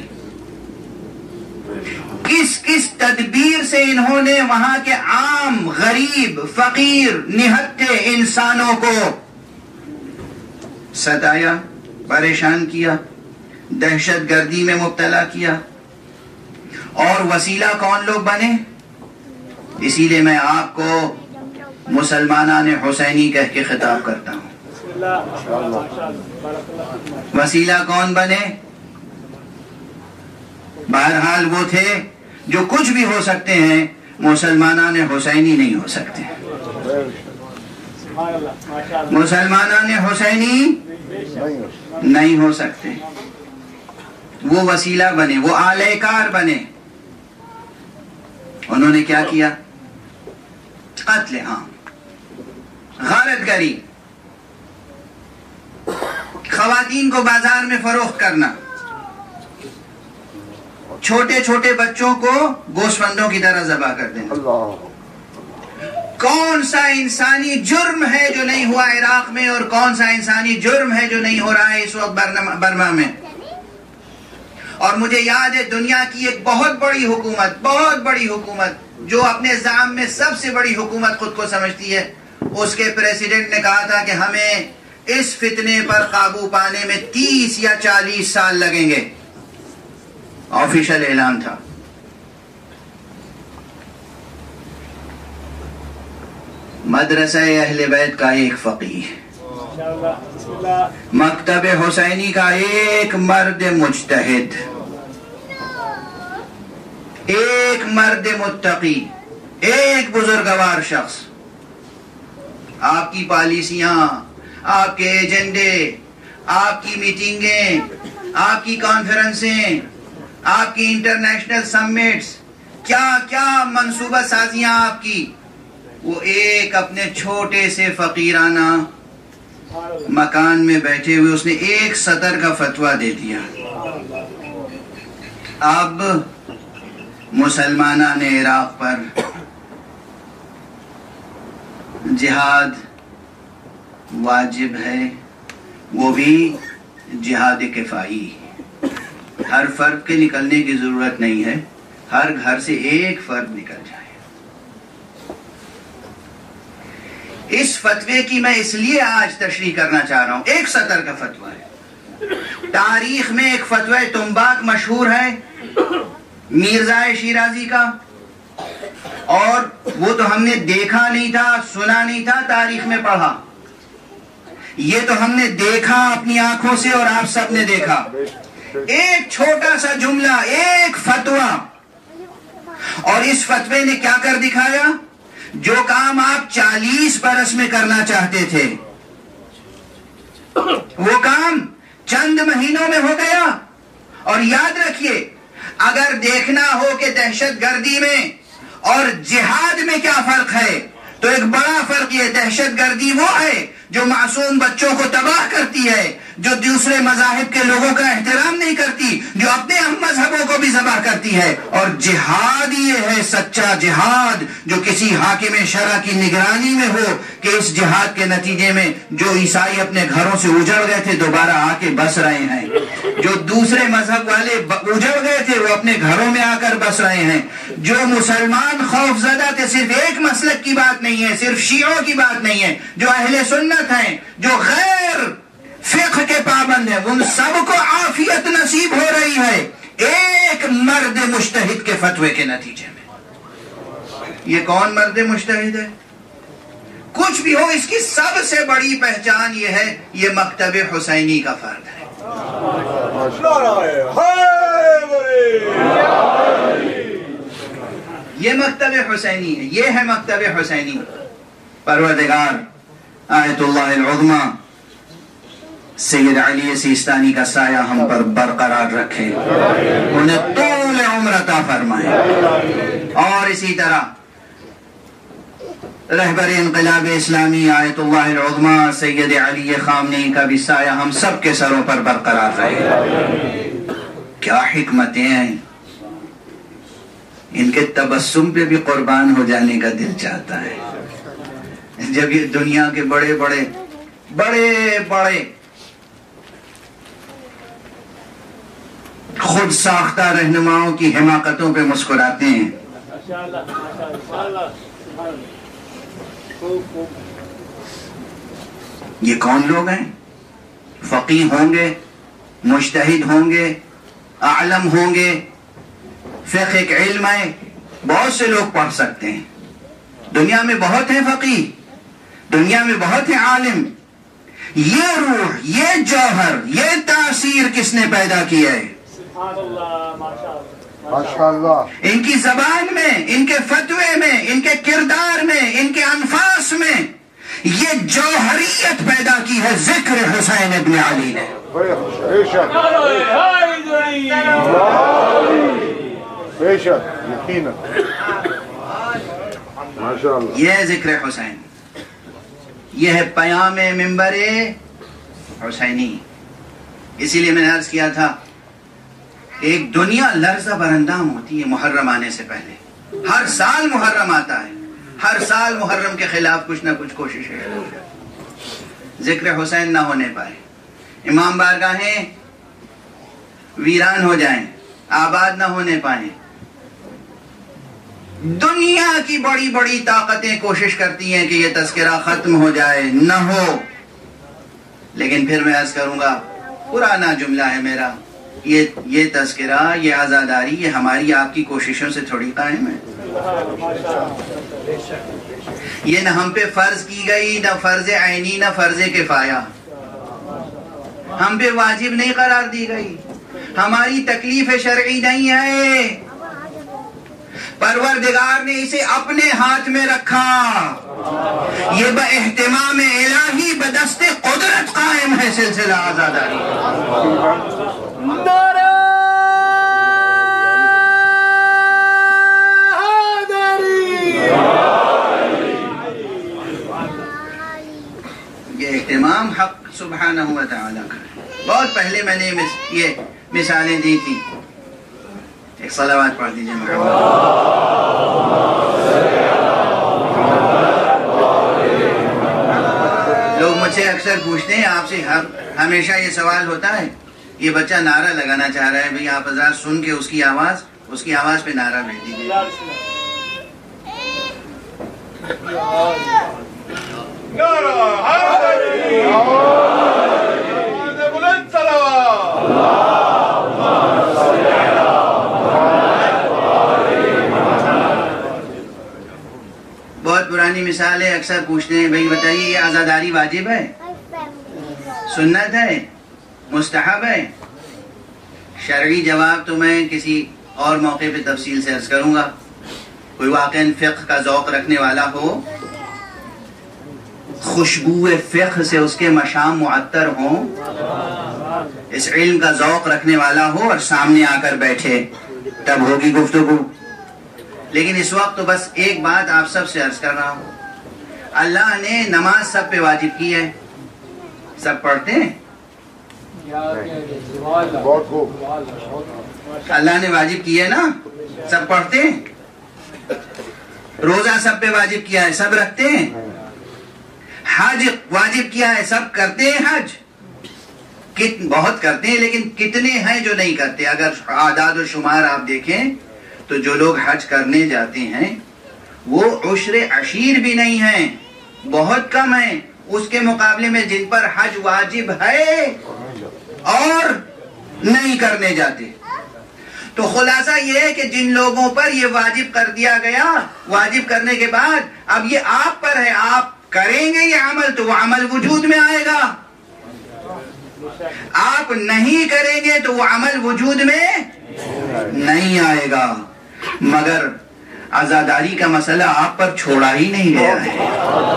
کس کس تدبیر سے انہوں نے وہاں کے عام غریب فقیر نہتے انسانوں کو ستایا، پریشان کیا، دہشت گردی میں مبتلا کیا. اور وسیلہ کون لوگ بنے؟ اسی لیے میں آپ کو مسلمانان حسینی کہہ کے خطاب کرتا ہوں. وسیلہ کون بنے؟ بہرحال وہ تھے جو کچھ بھی ہو سکتے ہیں، مسلمانان حسینی نہیں ہو سکتے. مسلمانان حسینی نہیں ہو سکتے. وہ وسیلہ بنے، وہ آلہ کار بنے. انہوں نے کیا کیا؟ قتل عام، غارت گری، خواتین کو بازار میں فروخت کرنا، چھوٹے چھوٹے بچوں کو گوسفندوں کی طرح ذبح کر دینا. کون سا انسانی جرم ہے جو نہیں ہوا عراق میں، اور کون سا انسانی جرم ہے جو نہیں ہو رہا ہے اس وقت برما میں. اور مجھے یاد ہے دنیا کی ایک بہت بڑی حکومت، بہت بڑی حکومت جو اپنے زعم میں سب سے بڑی حکومت خود کو سمجھتی ہے، اس کے پریزیڈنٹ نے کہا تھا کہ ہمیں اس فتنے پر قابو پانے میں تیس یا چالیس سال لگیں گے. آفیشل اعلان تھا. مدرسہ اہل بیت کا ایک فقیہ، مکتب حسینی کا ایک مرد مجتہد، ایک مرد متقی، ایک بزرگوار شخص، آپ کی پالیسیاں، آپ کے ایجنڈے، آپ کی میٹنگیں، آپ کی کانفرنسیں، آپ کی انٹرنیشنل سمٹس، کیا کیا منصوبہ سازیاں آپ کی، وہ ایک اپنے چھوٹے سے فقیرانہ مکان میں بیٹھے ہوئے اس نے ایک سطر کا فتویٰ دے دیا. اب مسلمانان عراق پر جہاد واجب ہے، وہ بھی جہاد کفائی. ہر فرد کے نکلنے کی ضرورت نہیں ہے، ہر گھر سے ایک فرد نکل جائے. اس فتوے کی میں اس لیے آج تشریح کرنا چاہ رہا ہوں. ایک سطر کا فتویٰ ہے. تاریخ میں ایک فتویٰ تنباک مشہور ہے میرزا شیرازی کا، اور وہ تو ہم نے دیکھا نہیں تھا، سنا نہیں تھا، تاریخ میں پڑھا. یہ تو ہم نے دیکھا اپنی آنکھوں سے، اور آپ سب نے دیکھا. ایک چھوٹا سا جملہ، ایک فتویٰ، اور اس فتوے نے کیا کر دکھایا؟ جو کام آپ چالیس برس میں کرنا چاہتے تھے وہ کام چند مہینوں میں ہو گیا. اور یاد رکھیے، اگر دیکھنا ہو کہ دہشت گردی میں اور جہاد میں کیا فرق ہے، تو ایک بڑا فرق یہ، دہشت گردی وہ ہے جو معصوم بچوں کو تباہ کرتی ہے، جو دوسرے مذاہب کے لوگوں کا احترام نہیں کرتی، جو اپنے ہم مذہبوں کو بھی ذبح کرتی ہے. اور جہاد یہ ہے سچا جہاد جو کسی حاکم شرع کی نگرانی میں ہو، کہ اس جہاد کے نتیجے میں جو عیسائی اپنے گھروں سے اجڑ گئے تھے دوبارہ آ کے بس رہے ہیں، جو دوسرے مذہب والے اجڑ گئے تھے وہ اپنے گھروں میں آ کر بس رہے ہیں، جو مسلمان خوف زدہ تھے. صرف ایک مسلک کی بات نہیں ہے، صرف شیعوں کی بات نہیں ہے، جو اہل سنت ہیں، جو غیر فقہ کے پابند ہیں، ان سب کو عافیت نصیب ہو رہی ہے ایک مرد مجتہد کے فتوے کے نتیجے میں. یہ کون مرد مجتہد ہے؟ کچھ بھی ہو، اس کی سب سے بڑی پہچان یہ ہے، یہ مکتب حسینی کا فرد ہے. یہ مکتب حسینی ہے، یہ ہے مکتب حسینی. پروردگار آیت اللہ العظمی سید علی سیستانی کا سایہ ہم پر برقرار رکھے، انہیں طول عمر عطا فرمائے. اور اسی طرح رہبر انقلاب اسلامی آیت اللہ العظمی سید علی خامنئی کا بھی سایہ ہم سب کے سروں پر برقرار رہے. کیا حکمتیں ہیں، ان کے تبسم پہ بھی قربان ہو جانے کا دل چاہتا ہے. جب یہ دنیا کے بڑے بڑے بڑے بڑے خود ساختہ رہنماؤں کی حماقتوں پہ مسکراتے ہیں. یہ کون لوگ ہیں؟ فقیہ ہوں گے، مجتہد ہوں گے، عالم ہوں گے، فقہ ایک علم ہے، بہت سے لوگ پڑھ سکتے ہیں. دنیا میں بہت ہیں فقیہ، دنیا میں بہت ہیں عالم. یہ روح، یہ جوہر، یہ تاثیر کس نے پیدا کیا ہے؟ ماشاءاللہ. ان کی زبان میں، ان کے فتوے میں، ان کے کردار میں، ان کے انفاس میں یہ جوہریت پیدا کی ہے ذکر حسین ابن علی نے. بے شک بے شک یقینا. ماشاءاللہ. یہ ذکر حسین، یہ ہے پیام منبر حسینی. اسی لیے میں نے عرض کیا تھا ایک دنیا لرزہ برندام ہوتی ہے محرم آنے سے پہلے. ہر سال محرم آتا ہے، ہر سال محرم کے خلاف کچھ نہ کچھ کوشش ہے. ذکر حسین نہ ہونے پائے، امام بارگاہیں ویران ہو جائیں، آباد نہ ہونے پائیں. دنیا کی بڑی بڑی طاقتیں کوشش کرتی ہیں کہ یہ تذکرہ ختم ہو جائے، نہ ہو. لیکن پھر میں عرض کروں گا، پرانا جملہ ہے میرا، یہ یہ تذکرہ، یہ عزاداری، یہ ہماری آپ کی کوششوں سے تھوڑی قائم ہے. یہ نہ ہم پہ فرض کی گئی، نہ فرض عینی، نہ فرض کفایہ. ہم پہ واجب نہیں قرار دی گئی، ہماری تکلیف شرعی نہیں ہے. پروردگار نے اسے اپنے ہاتھ میں رکھا. یہ با اہتمام الہی بدست قدرت قائم ہے سلسلہ عزاداری. نعرہ حیدری. یہ اہتمام حق سبحانہ و تعالیٰ کا ہے. بہت پہلے میں نے یہ مثالیں دی تھی. ایک صلوات پڑھ دیجئے محمد. لوگ مجھ سے اکثر پوچھتے ہیں، آپ سے ہمیشہ یہ سوال ہوتا ہے، یہ بچہ نعرہ لگانا چاہ رہا ہے، بھئی آپ حضرات سن کے اس کی آواز اس کی آواز پہ نعرہ بھیج دیجئے. نعرہ حیدری. بلند صلوات. بہت پرانی مثال ہے. اکثر پوچھتے ہیں، بھئی بتائیے یہ عزاداری واجب ہے، سنت ہے، مستحب ہے؟ شرعی جواب تو میں کسی اور موقع پہ تفصیل سے عرض کروں گا. کوئی واقعاً فقہ کا ذوق رکھنے والا ہو، خوشبو فقہ سے اس کے مشام معطر ہوں، اس علم کا ذوق رکھنے والا ہو اور سامنے آ کر بیٹھے، تب ہوگی گفتگو. لیکن اس وقت تو بس ایک بات آپ سب سے عرض کر رہا ہوں. اللہ نے نماز سب پہ واجب کی ہے، سب پڑھتے ہیں. بہت خوب. اللہ نے واجب کی ہے نا، سب پڑھتے ہیں. روزہ سب پہ واجب کیا ہے، سب رکھتے ہیں. حج واجب کیا ہے، سب کرتے ہیں. حج بہت کرتے ہیں، لیکن کتنے ہیں جو نہیں کرتے؟ اگر اعداد و شمار آپ دیکھیں تو جو لوگ حج کرنے جاتے ہیں وہ عشر عشیر بھی نہیں ہیں، بہت کم ہیں اس کے مقابلے میں جن پر حج واجب ہے اور نہیں کرنے جاتے. تو خلاصہ یہ ہے کہ جن لوگوں پر یہ واجب کر دیا گیا، واجب کرنے کے بعد اب یہ آپ پر ہے، آپ کریں گے یہ عمل تو وہ عمل وجود میں آئے گا. آپ نہیں کریں گے تو وہ عمل وجود میں نہیں آئے گا. مگر عزاداری کا مسئلہ آپ پر چھوڑا ہی نہیں گیا ہے.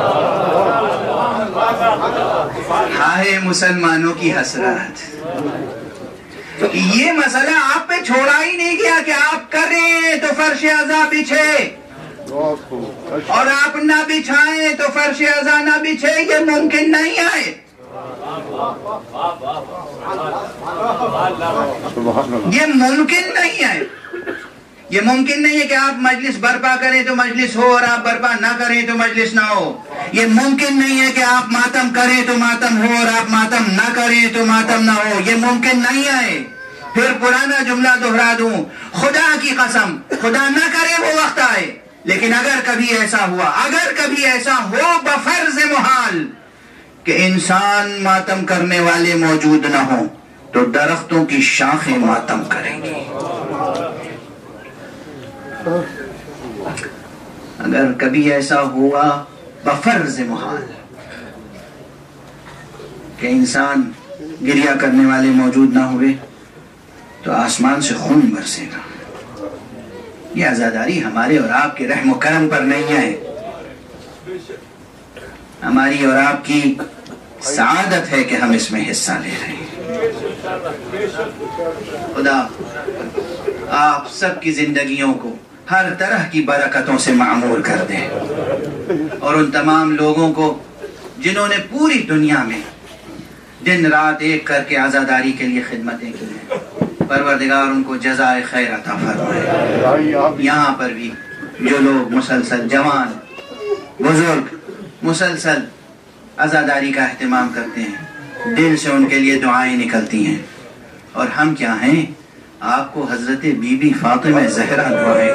ہائے مسلمانوں کی حسرت، یہ مسئلہ آپ پہ چھوڑا ہی نہیں گیا کہ آپ کریں تو فرش عزا بچھے، بہت خوب. اور آپ نہ بچھائیں تو فرش ازا نہ بچھے، یہ ممکن نہیں ہے. سبحان اللہ. یہ ممکن نہیں ہے. یہ ممکن نہیں ہے کہ آپ مجلس برپا کریں تو مجلس ہو اور آپ برپا نہ کریں تو مجلس نہ ہو. یہ ممکن نہیں ہے کہ آپ ماتم کریں تو ماتم ہو اور آپ ماتم نہ کریں تو ماتم نہ ہو. یہ ممکن نہیں ہے. پھر پرانا جملہ دہرا دوں، خدا کی قسم خدا نہ کرے وہ وقت آئے، لیکن اگر کبھی ایسا ہوا، اگر کبھی ایسا ہو بفرض محال کہ انسان ماتم کرنے والے موجود نہ ہوں تو درختوں کی شاخیں ماتم کریں گی. اگر کبھی ایسا ہوا بفرض محال کہ انسان گریہ کرنے والے موجود نہ ہوئے تو آسمان سے خون برسے گا. یہ عزاداری ہمارے اور آپ کے رحم و کرم پر نہیں ہے، ہماری اور آپ کی سعادت ہے کہ ہم اس میں حصہ لے رہے ہیں. خدا آپ سب کی زندگیوں کو ہر طرح کی برکتوں سے معمور کر دیں، اور ان تمام لوگوں کو جنہوں نے پوری دنیا میں دن رات ایک کر کے عزاداری کے لیے خدمتیں کی ہیں، پروردگار ان کو جزائے خیر عطا فرمائے. یہاں پر بھی جو لوگ مسلسل جوان بزرگ مسلسل عزاداری کا اہتمام کرتے ہیں، دل سے ان کے لیے دعائیں نکلتی ہیں. اور ہم کیا ہیں، آپ کو حضرت بی بی فاطمہ زہرا دعائیں.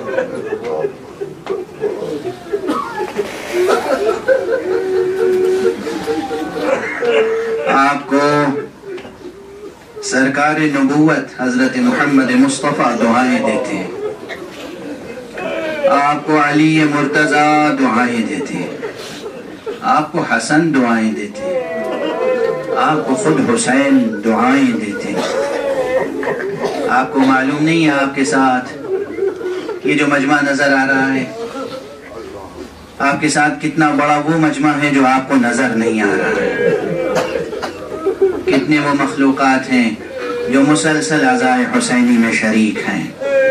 آپ کو سرکار نبوت حضرت محمد مصطفیٰ دعائیں دیتے ہیں. آپ کو علی مرتضیٰ دعائیں دیتے ہیں. آپ کو حسن دعائیں دیتے ہیں. آپ کو خود حسین دعائیں دیتے ہیں. آپ کو معلوم نہیں ہے آپ کے ساتھ یہ جو مجمع نظر آ رہا ہے، آپ کے ساتھ کتنا بڑا وہ مجمع ہے جو آپ کو نظر نہیں آ رہا ہے. کتنے وہ مخلوقات ہیں جو مسلسل عزائے حسینی میں شریک ہیں.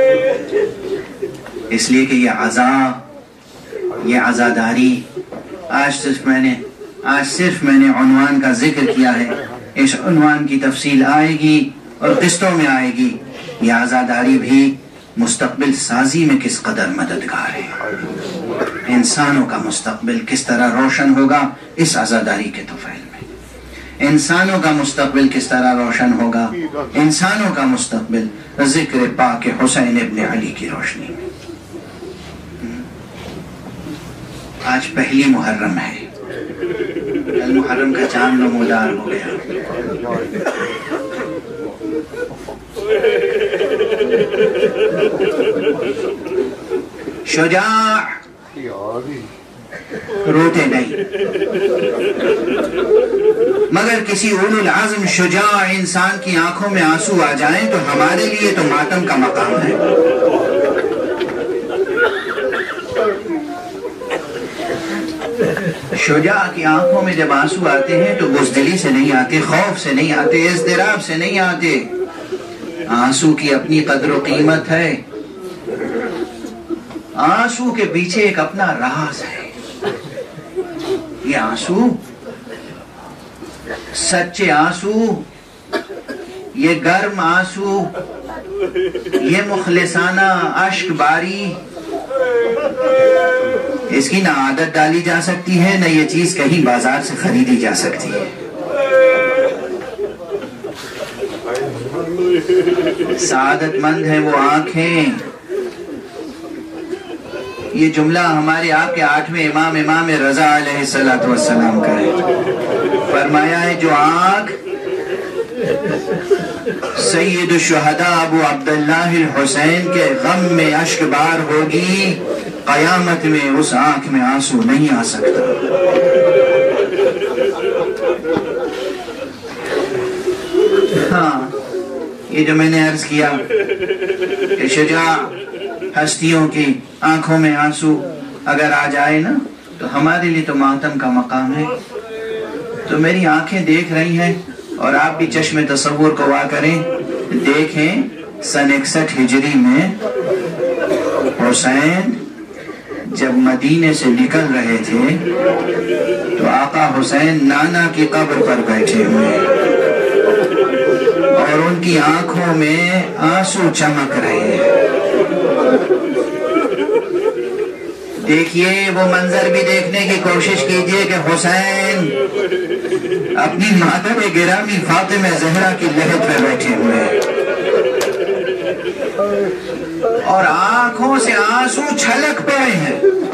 اس لیے کہ یہ عزا، یہ عزاداری، آج صرف میں نے آج صرف میں نے عنوان کا ذکر کیا ہے. اس عنوان کی تفصیل آئے گی اور قسطوں میں آئے گی. یہ عزاداری بھی مستقبل سازی میں کس قدر مددگار ہے. انسانوں کا مستقبل کس طرح روشن ہوگا اس عزاداری کے طفیل میں. انسانوں کا مستقبل کس طرح روشن ہوگا، انسانوں کا مستقبل ذکر پاک حسین ابن علی کی روشنی میں. آج پہلی محرم ہے، کل محرم کا چاند نمودار ہو گیا. شجاع روتے نہیں، مگر کسی اولو العزم شجاع انسان کی آنکھوں میں آنسو آ جائیں تو ہمارے لیے تو ماتم کا مقام ہے. شجاع کی آنکھوں میں جب آنسو آتے ہیں تو بزدلی سے نہیں آتے، خوف سے نہیں آتے، اضطراب سے نہیں آتے. آنسو کی اپنی قدر و قیمت ہے. آنسو کے پیچھے ایک اپنا راز ہے. یہ آنسو، سچے آنسو، یہ گرم آنسو، یہ مخلصانہ اشک باری، اس کی نہ عادت ڈالی جا سکتی ہے، نہ یہ چیز کہیں بازار سے خریدی جا سکتی ہے. سعادت مند ہیں وہ آنکھیں. یہ جملہ ہمارے آپ کے آٹھویں امام امام رضا علیہ السلام کا ہے. فرمایا ہے جو آنکھ سید الشہداء ابو عبداللہ الحسین کے غم میں اشک بار ہوگی، قیامت میں اس آنکھ میں آنسو نہیں آ سکتا. ہاں، یہ جو میں نے عرض کیا کہ شجاع ہستیوں کی آنکھوں میں آنسو اگر آ جائے نا تو ہمارے لیے تو ماتم کا مقام ہے. تو میری آنکھیں دیکھ رہی ہیں اور آپ بھی چشم تصور کو وا کریں، دیکھیں سن اکسٹھ ہجری میں حسین جب مدینے سے نکل رہے تھے تو آقا حسین نانا کی قبر پر بیٹھے ہوئے اور ان کی آنکھوں میں آنسو چمک رہے ہیں۔ دیکھیے وہ منظر بھی دیکھنے کی کوشش کیجئے کہ حسین اپنی مادر گرامی فاطمہ زہرا کی لحد پہ بیٹھے ہوئے ہیں اور آنکھوں سے آنسو چھلک پڑے ہیں۔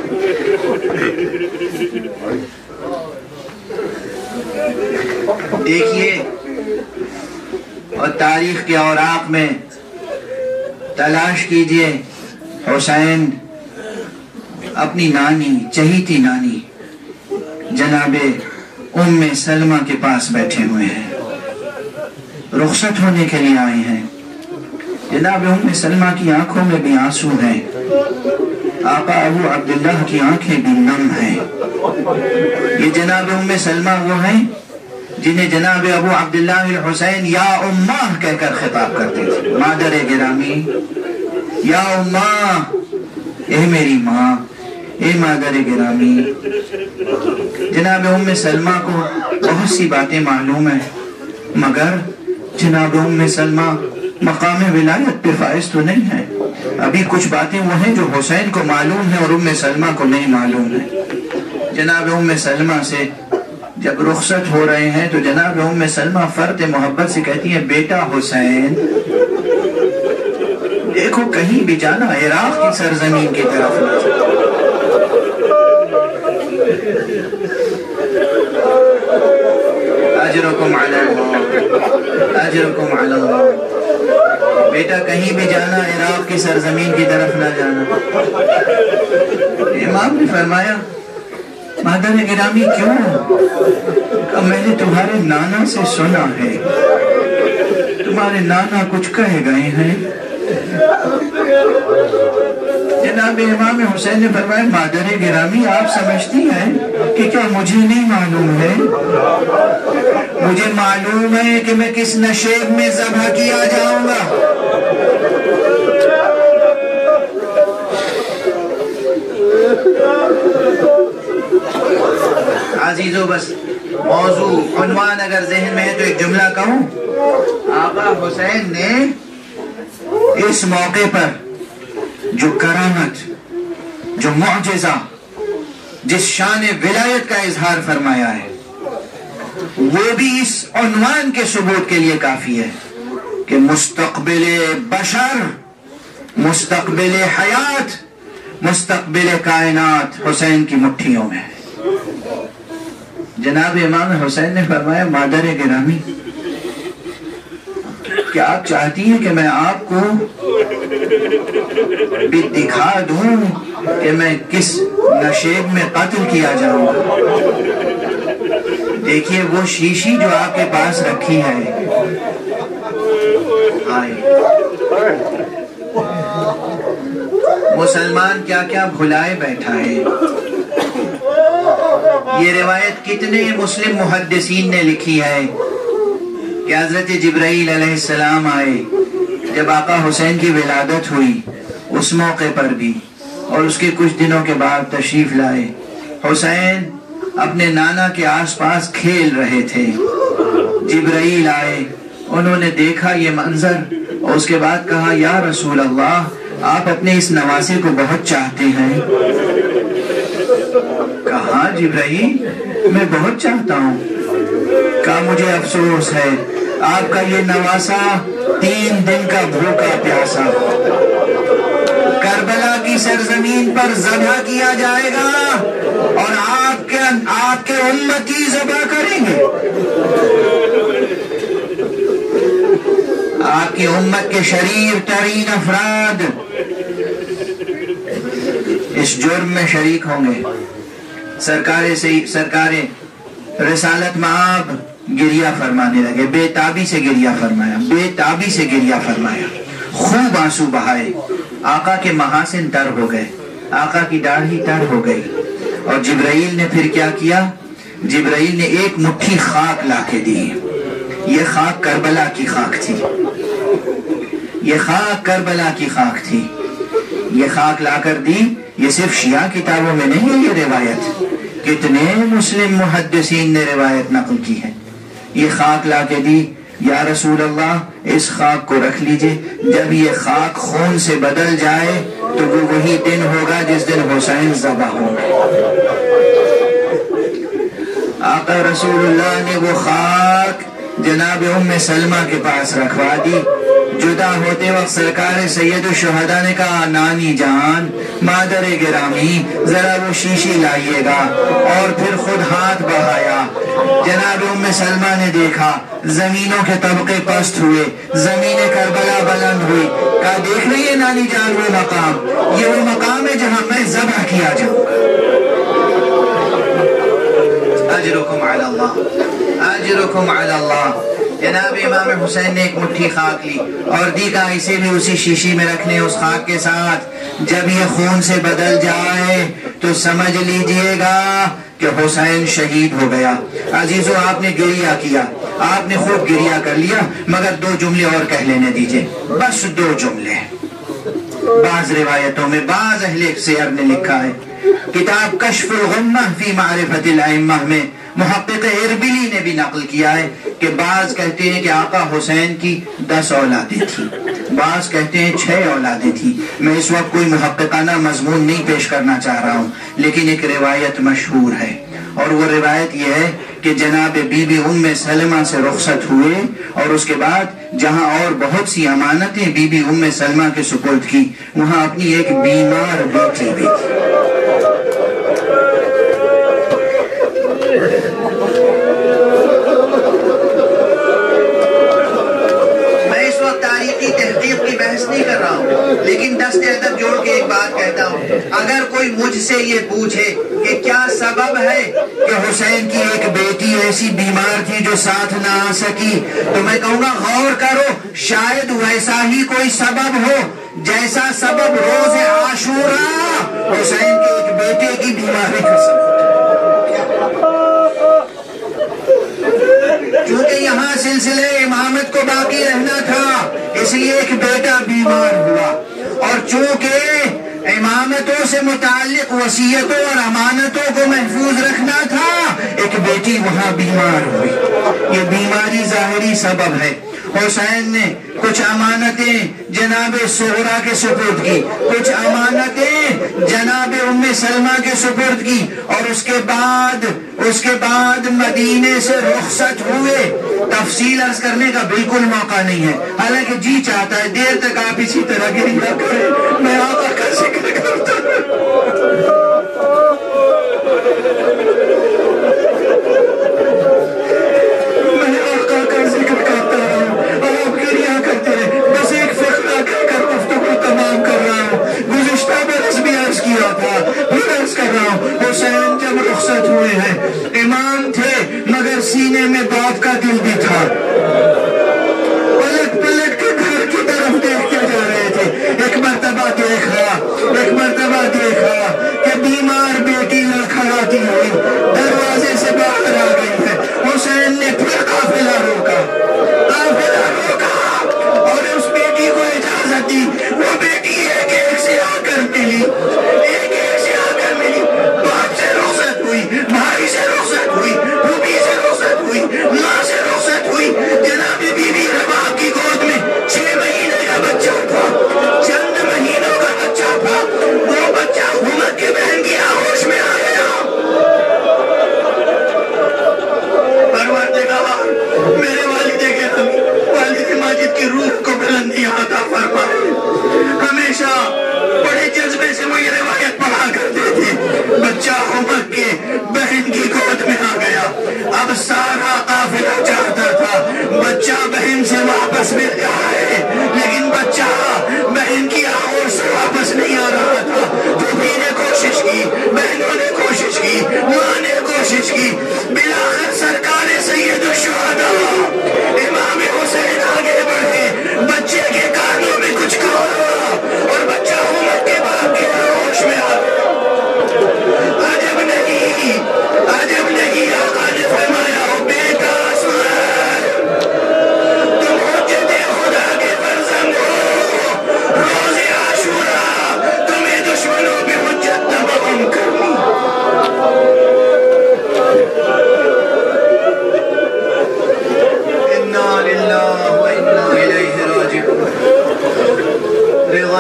دیکھیے اور تاریخ کے اوراق میں تلاش کیجئے، حسین اپنی نانی، چہیتی نانی جناب ام سلمہ کے پاس بیٹھے ہوئے ہیں، رخصت ہونے کے لیے آئے ہیں۔ جناب ام سلمہ کی آنکھوں میں بھی آنسو ہیں، آقا ابو عبداللہ کی آنکھیں بھی نم ہیں۔ یہ جناب ام سلمہ وہ ہیں جنہیں جناب ابو عبداللہ الحسین یا امہ کہہ کر خطاب کرتے تھے، مادر گرامی، یا امہ، اے میری ماں، اے مادر گرامی۔ جناب ام سلمہ کو بہت سی باتیں معلوم ہیں، مگر جناب ام سلمہ مقام ولایت پہ فائز تو نہیں ہے۔ ابھی کچھ باتیں وہ ہیں جو حسین کو معلوم ہیں اور ام سلمہ کو نہیں معلوم ہے۔ جناب ام سلمہ سے جب رخصت ہو رہے ہیں تو جناب ام سلمہ فرط محبت سے کہتی ہیں، بیٹا حسین دیکھو کہیں بھی جانا عراق کی سرزمین کی طرف نہ جانا۔ اجرکم علی اللہ، اجرکم علی اللہ، بیٹا کہیں بھی جانا عراق کی سرزمین کی طرف نہ جانا۔ امام نے فرمایا، مادر گرامی کیوں؟ کہ میں نے تمہارے نانا سے سنا ہے، تمہارے نانا کچھ کہے گئے ہیں۔ جناب امام حسین نے فرمایا، مادر گرامی آپ سمجھتی ہیں کہ کیا مجھے نہیں معلوم ہے؟ مجھے معلوم ہے کہ میں کس نشیب میں ذبح کیا جاؤں گا۔ عزیزو بس موضوع عنوان اگر ذہن میں ہے تو ایک جملہ کہوں، آقا حسین نے اس موقع پر جو کرامت، جو معجزہ، جس شان ولایت کا اظہار فرمایا ہے، وہ بھی اس عنوان کے ثبوت کے لیے کافی ہے کہ مستقبل بشر، مستقبل حیات، مستقبل کائنات حسین کی مٹھیوں میں ہے۔ جناب امام حسین نے فرمایا، مادر گرامی کیا آپ چاہتی ہیں کہ میں آپ کو بھی دکھا دوں کہ میں کس نشیب میں قتل کیا جاؤں گا؟ دیکھیے وہ شیشی جو آپ کے پاس رکھی ہے، آئے مسلمان کیا کیا بھلائے بیٹھا ہے۔ یہ روایت کتنے مسلم محدثین نے لکھی ہے کہ حضرت جبرائیل علیہ السلام آئے جب آقا حسین کی ولادت ہوئی، اس موقع پر بھی، اور اس کے کچھ دنوں کے بعد تشریف لائے۔ حسین اپنے نانا کے آس پاس کھیل رہے تھے، جبرائیل آئے، انہوں نے دیکھا یہ منظر اور اس کے بعد کہا، یا رسول اللہ آپ اپنے اس نواسے کو بہت چاہتے ہیں؟ کہا جبرائیل میں بہت چاہتا ہوں۔ کہا مجھے افسوس ہے آپ کا یہ نواسا تین دن کا بھوکا پیاسا کربلا کی سرزمین پر ذبح کیا جائے گا اور آپ کے آپ کے امتی ذبح کریں گے۔ آپ کی امت کے شریر ترین افراد اس جرم میں شریک ہوں گے۔ سرکار سے سرکار رسالت مآب گریہ فرمانے لگے، بے تابی سے گریہ فرمایا، بے تابی سے گریہ فرمایا، خوب آنسو بہائے۔ آقا کے محاسن تر ہو گئے، آقا کی داڑھی تر ہو گئی۔ اور جبرائیل نے پھر کیا کیا؟ جبرائیل نے ایک مٹھی خاک لا کے دی۔ یہ خاک کربلا کی خاک تھی، یہ خاک کربلا کی خاک تھی۔ یہ خاک لا کر دی یہ صرف شیعہ کتابوں میں نہیں ہے یہ روایت، کتنے مسلم محدثین نے روایت نقل کی ہے۔ یہ خاک لا کے دی، یا رسول اللہ اس خاک کو رکھ لیجئے، جب یہ خاک خون سے بدل جائے تو وہ وہی دن ہوگا جس دن حسین ذبح ہوگا۔ آقا رسول اللہ نے وہ خاک جناب ام سلمہ کے پاس رکھوا دی۔ جدا ہوتے وقت سرکار سید الشہداء نے کہا نانی جان، مادر گرامی، ذرا وہ شیشی لائیے گا، اور پھر خود ہاتھ بڑھایا۔ جناب ام سلمہ نے دیکھا زمینوں کے طبقے پست ہوئے، زمین کربلا بلند ہوئی۔ کہا دیکھ رہی ہے نانی جان وہ مقام، یہ وہ مقام ہے جہاں میں ذبح کیا جاؤں گا۔ اجرکم علی اللہ، اجرکم علی اللہ۔ جناب امام حسین نے ایک مٹھی خاک لی اور دی کا اسے بھی اسی شیشی میں رکھنے اس خاک کے ساتھ، جب یہ خون سے بدل جائے تو سمجھ لیجئے گا کہ حسین شہید ہو گیا۔ عزیزو آپ نے گریہ کیا، آپ نے خوب گریہ کر لیا، مگر دو جملے اور کہہ لینے دیجئے، بس دو جملے۔ بعض روایتوں میں بعض اہل سیر نے لکھا ہے، کتاب کشف الغمہ فی معرفت الائمہ میں محقق اربلی نے بھی نقل کیا ہے کہ بعض کہتے ہیں کہ آقا حسین کی دس اولادیں تھیں، بعض کہتے ہیں چھ اولادیں تھیں۔ میں اس وقت کوئی محققانہ مضمون نہیں پیش کرنا چاہ رہا ہوں، لیکن ایک روایت مشہور ہے، اور وہ روایت یہ ہے کہ جناب بی بی ام سلمہ سے رخصت ہوئے اور اس کے بعد جہاں اور بہت سی امانتیں بی بی ام سلمہ کے سپرد کی، وہاں اپنی ایک بیمار بیٹی بھی تھی۔ میں اس وقت تاریخی تحقیق کی بحث نہیں کر رہا ہوں، لیکن دست ادب جوڑ کے ایک بات کہتا ہوں، اگر کوئی مجھ سے یہ پوچھے کہ کیا سبب ہے کہ حسین کی ایک بیٹی ایسی بیمار تھی جو ساتھ نہ آ سکی، تو میں کہوں گا غور کرو، شاید ویسا ہی کوئی سبب ہو جیسا سبب روز عاشورہ حسین کے ایک بیٹے کی بیماری کا سبب۔ چونکہ یہاں سلسلے امامت کو باقی رہنا تھا، اس لیے ایک بیٹا بیمار ہوا، اور چونکہ امامتوں سے متعلق وصیتوں اور امانتوں کو محفوظ رکھنا تھا، ایک بیٹی وہاں بیمار ہوئی۔ یہ بیماری ظاہری سبب ہے۔ حسین نے کچھ امانتیں جناب صغرا کے سپرد کی، کچھ امانتیں جناب ام سلمہ کے سپرد کی، اور اس کے بعد اس کے بعد مدینے سے رخصت ہوئے۔ تفصیل عرض کرنے کا بالکل موقع نہیں ہے، حالانکہ جی چاہتا ہے دیر تک آپ اسی طرح گریہ کریں، میں آقا کا ذکر کرتا ہوں۔ میں آقا کا ذکر کرتا ہوں، آپ گریہ کرتے ہیں۔ بس ایک فقرہ کہہ کر گفتگو تمام کر رہا ہوں، گزشتہ برس بھی عرض کیا تھا، پھر عرض کر رہا ہوں۔ حسین جب رخصت ہوئے ہیں، امام تھے مگر سینے میں باپ کا دل بھی تھا، پلٹ پلٹ کے گھر کی طرف دیکھتے جا رہے تھے۔ ایک مرتبہ دیکھا ایک مرتبہ دیکھا کہ بیمار بیٹی لڑکھڑاتی ہوئی دروازے سے باہر آ گئی ہے۔ حسین نے پھر قافلہ روکا قافلہ روکا اور اس بیٹی کو اجازت دی۔ وہ بیٹی ایک ایک سے آ کر ملی، ایک ایک سے آ کر ملی، باپ سے رخصت ہوئی، بھائی سے رخصت ہوئی، پھوپھی سے رخصت ہوئی، ماں سے رخصت ہوئی،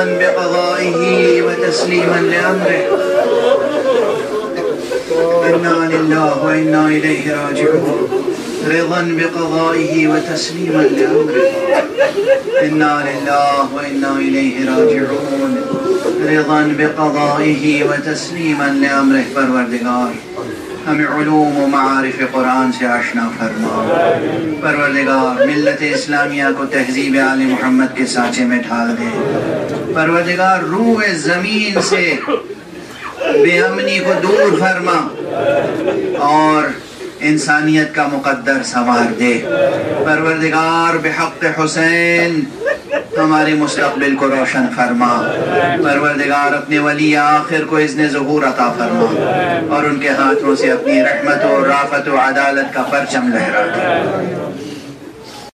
بقضائه وتسليما لأمره إنا لله وإنا إليه راجعون رضا بقضائه وتسليما لأمره إنا لله وإنا إليه راجعون رضا بقضائه وتسليما لأمره پروردگار ہمیں علوم و معارف قرآن سے آشنا فرما پروردگار ملت اسلامیہ کو تہذیب آل محمد کے سانچے میں ڈھال دے پروردگار روح زمین سے بے امنی کو دور فرما اور انسانیت کا مقدر سنوار دے پروردگار بحق حسین ہمارے مستقبل کو روشن فرما پروردگار اپنے ولی آخر کو اذن ظہور عطا فرما اور ان کے ہاتھوں سے اپنی رحمت و رافت و عدالت کا پرچم لہرا دے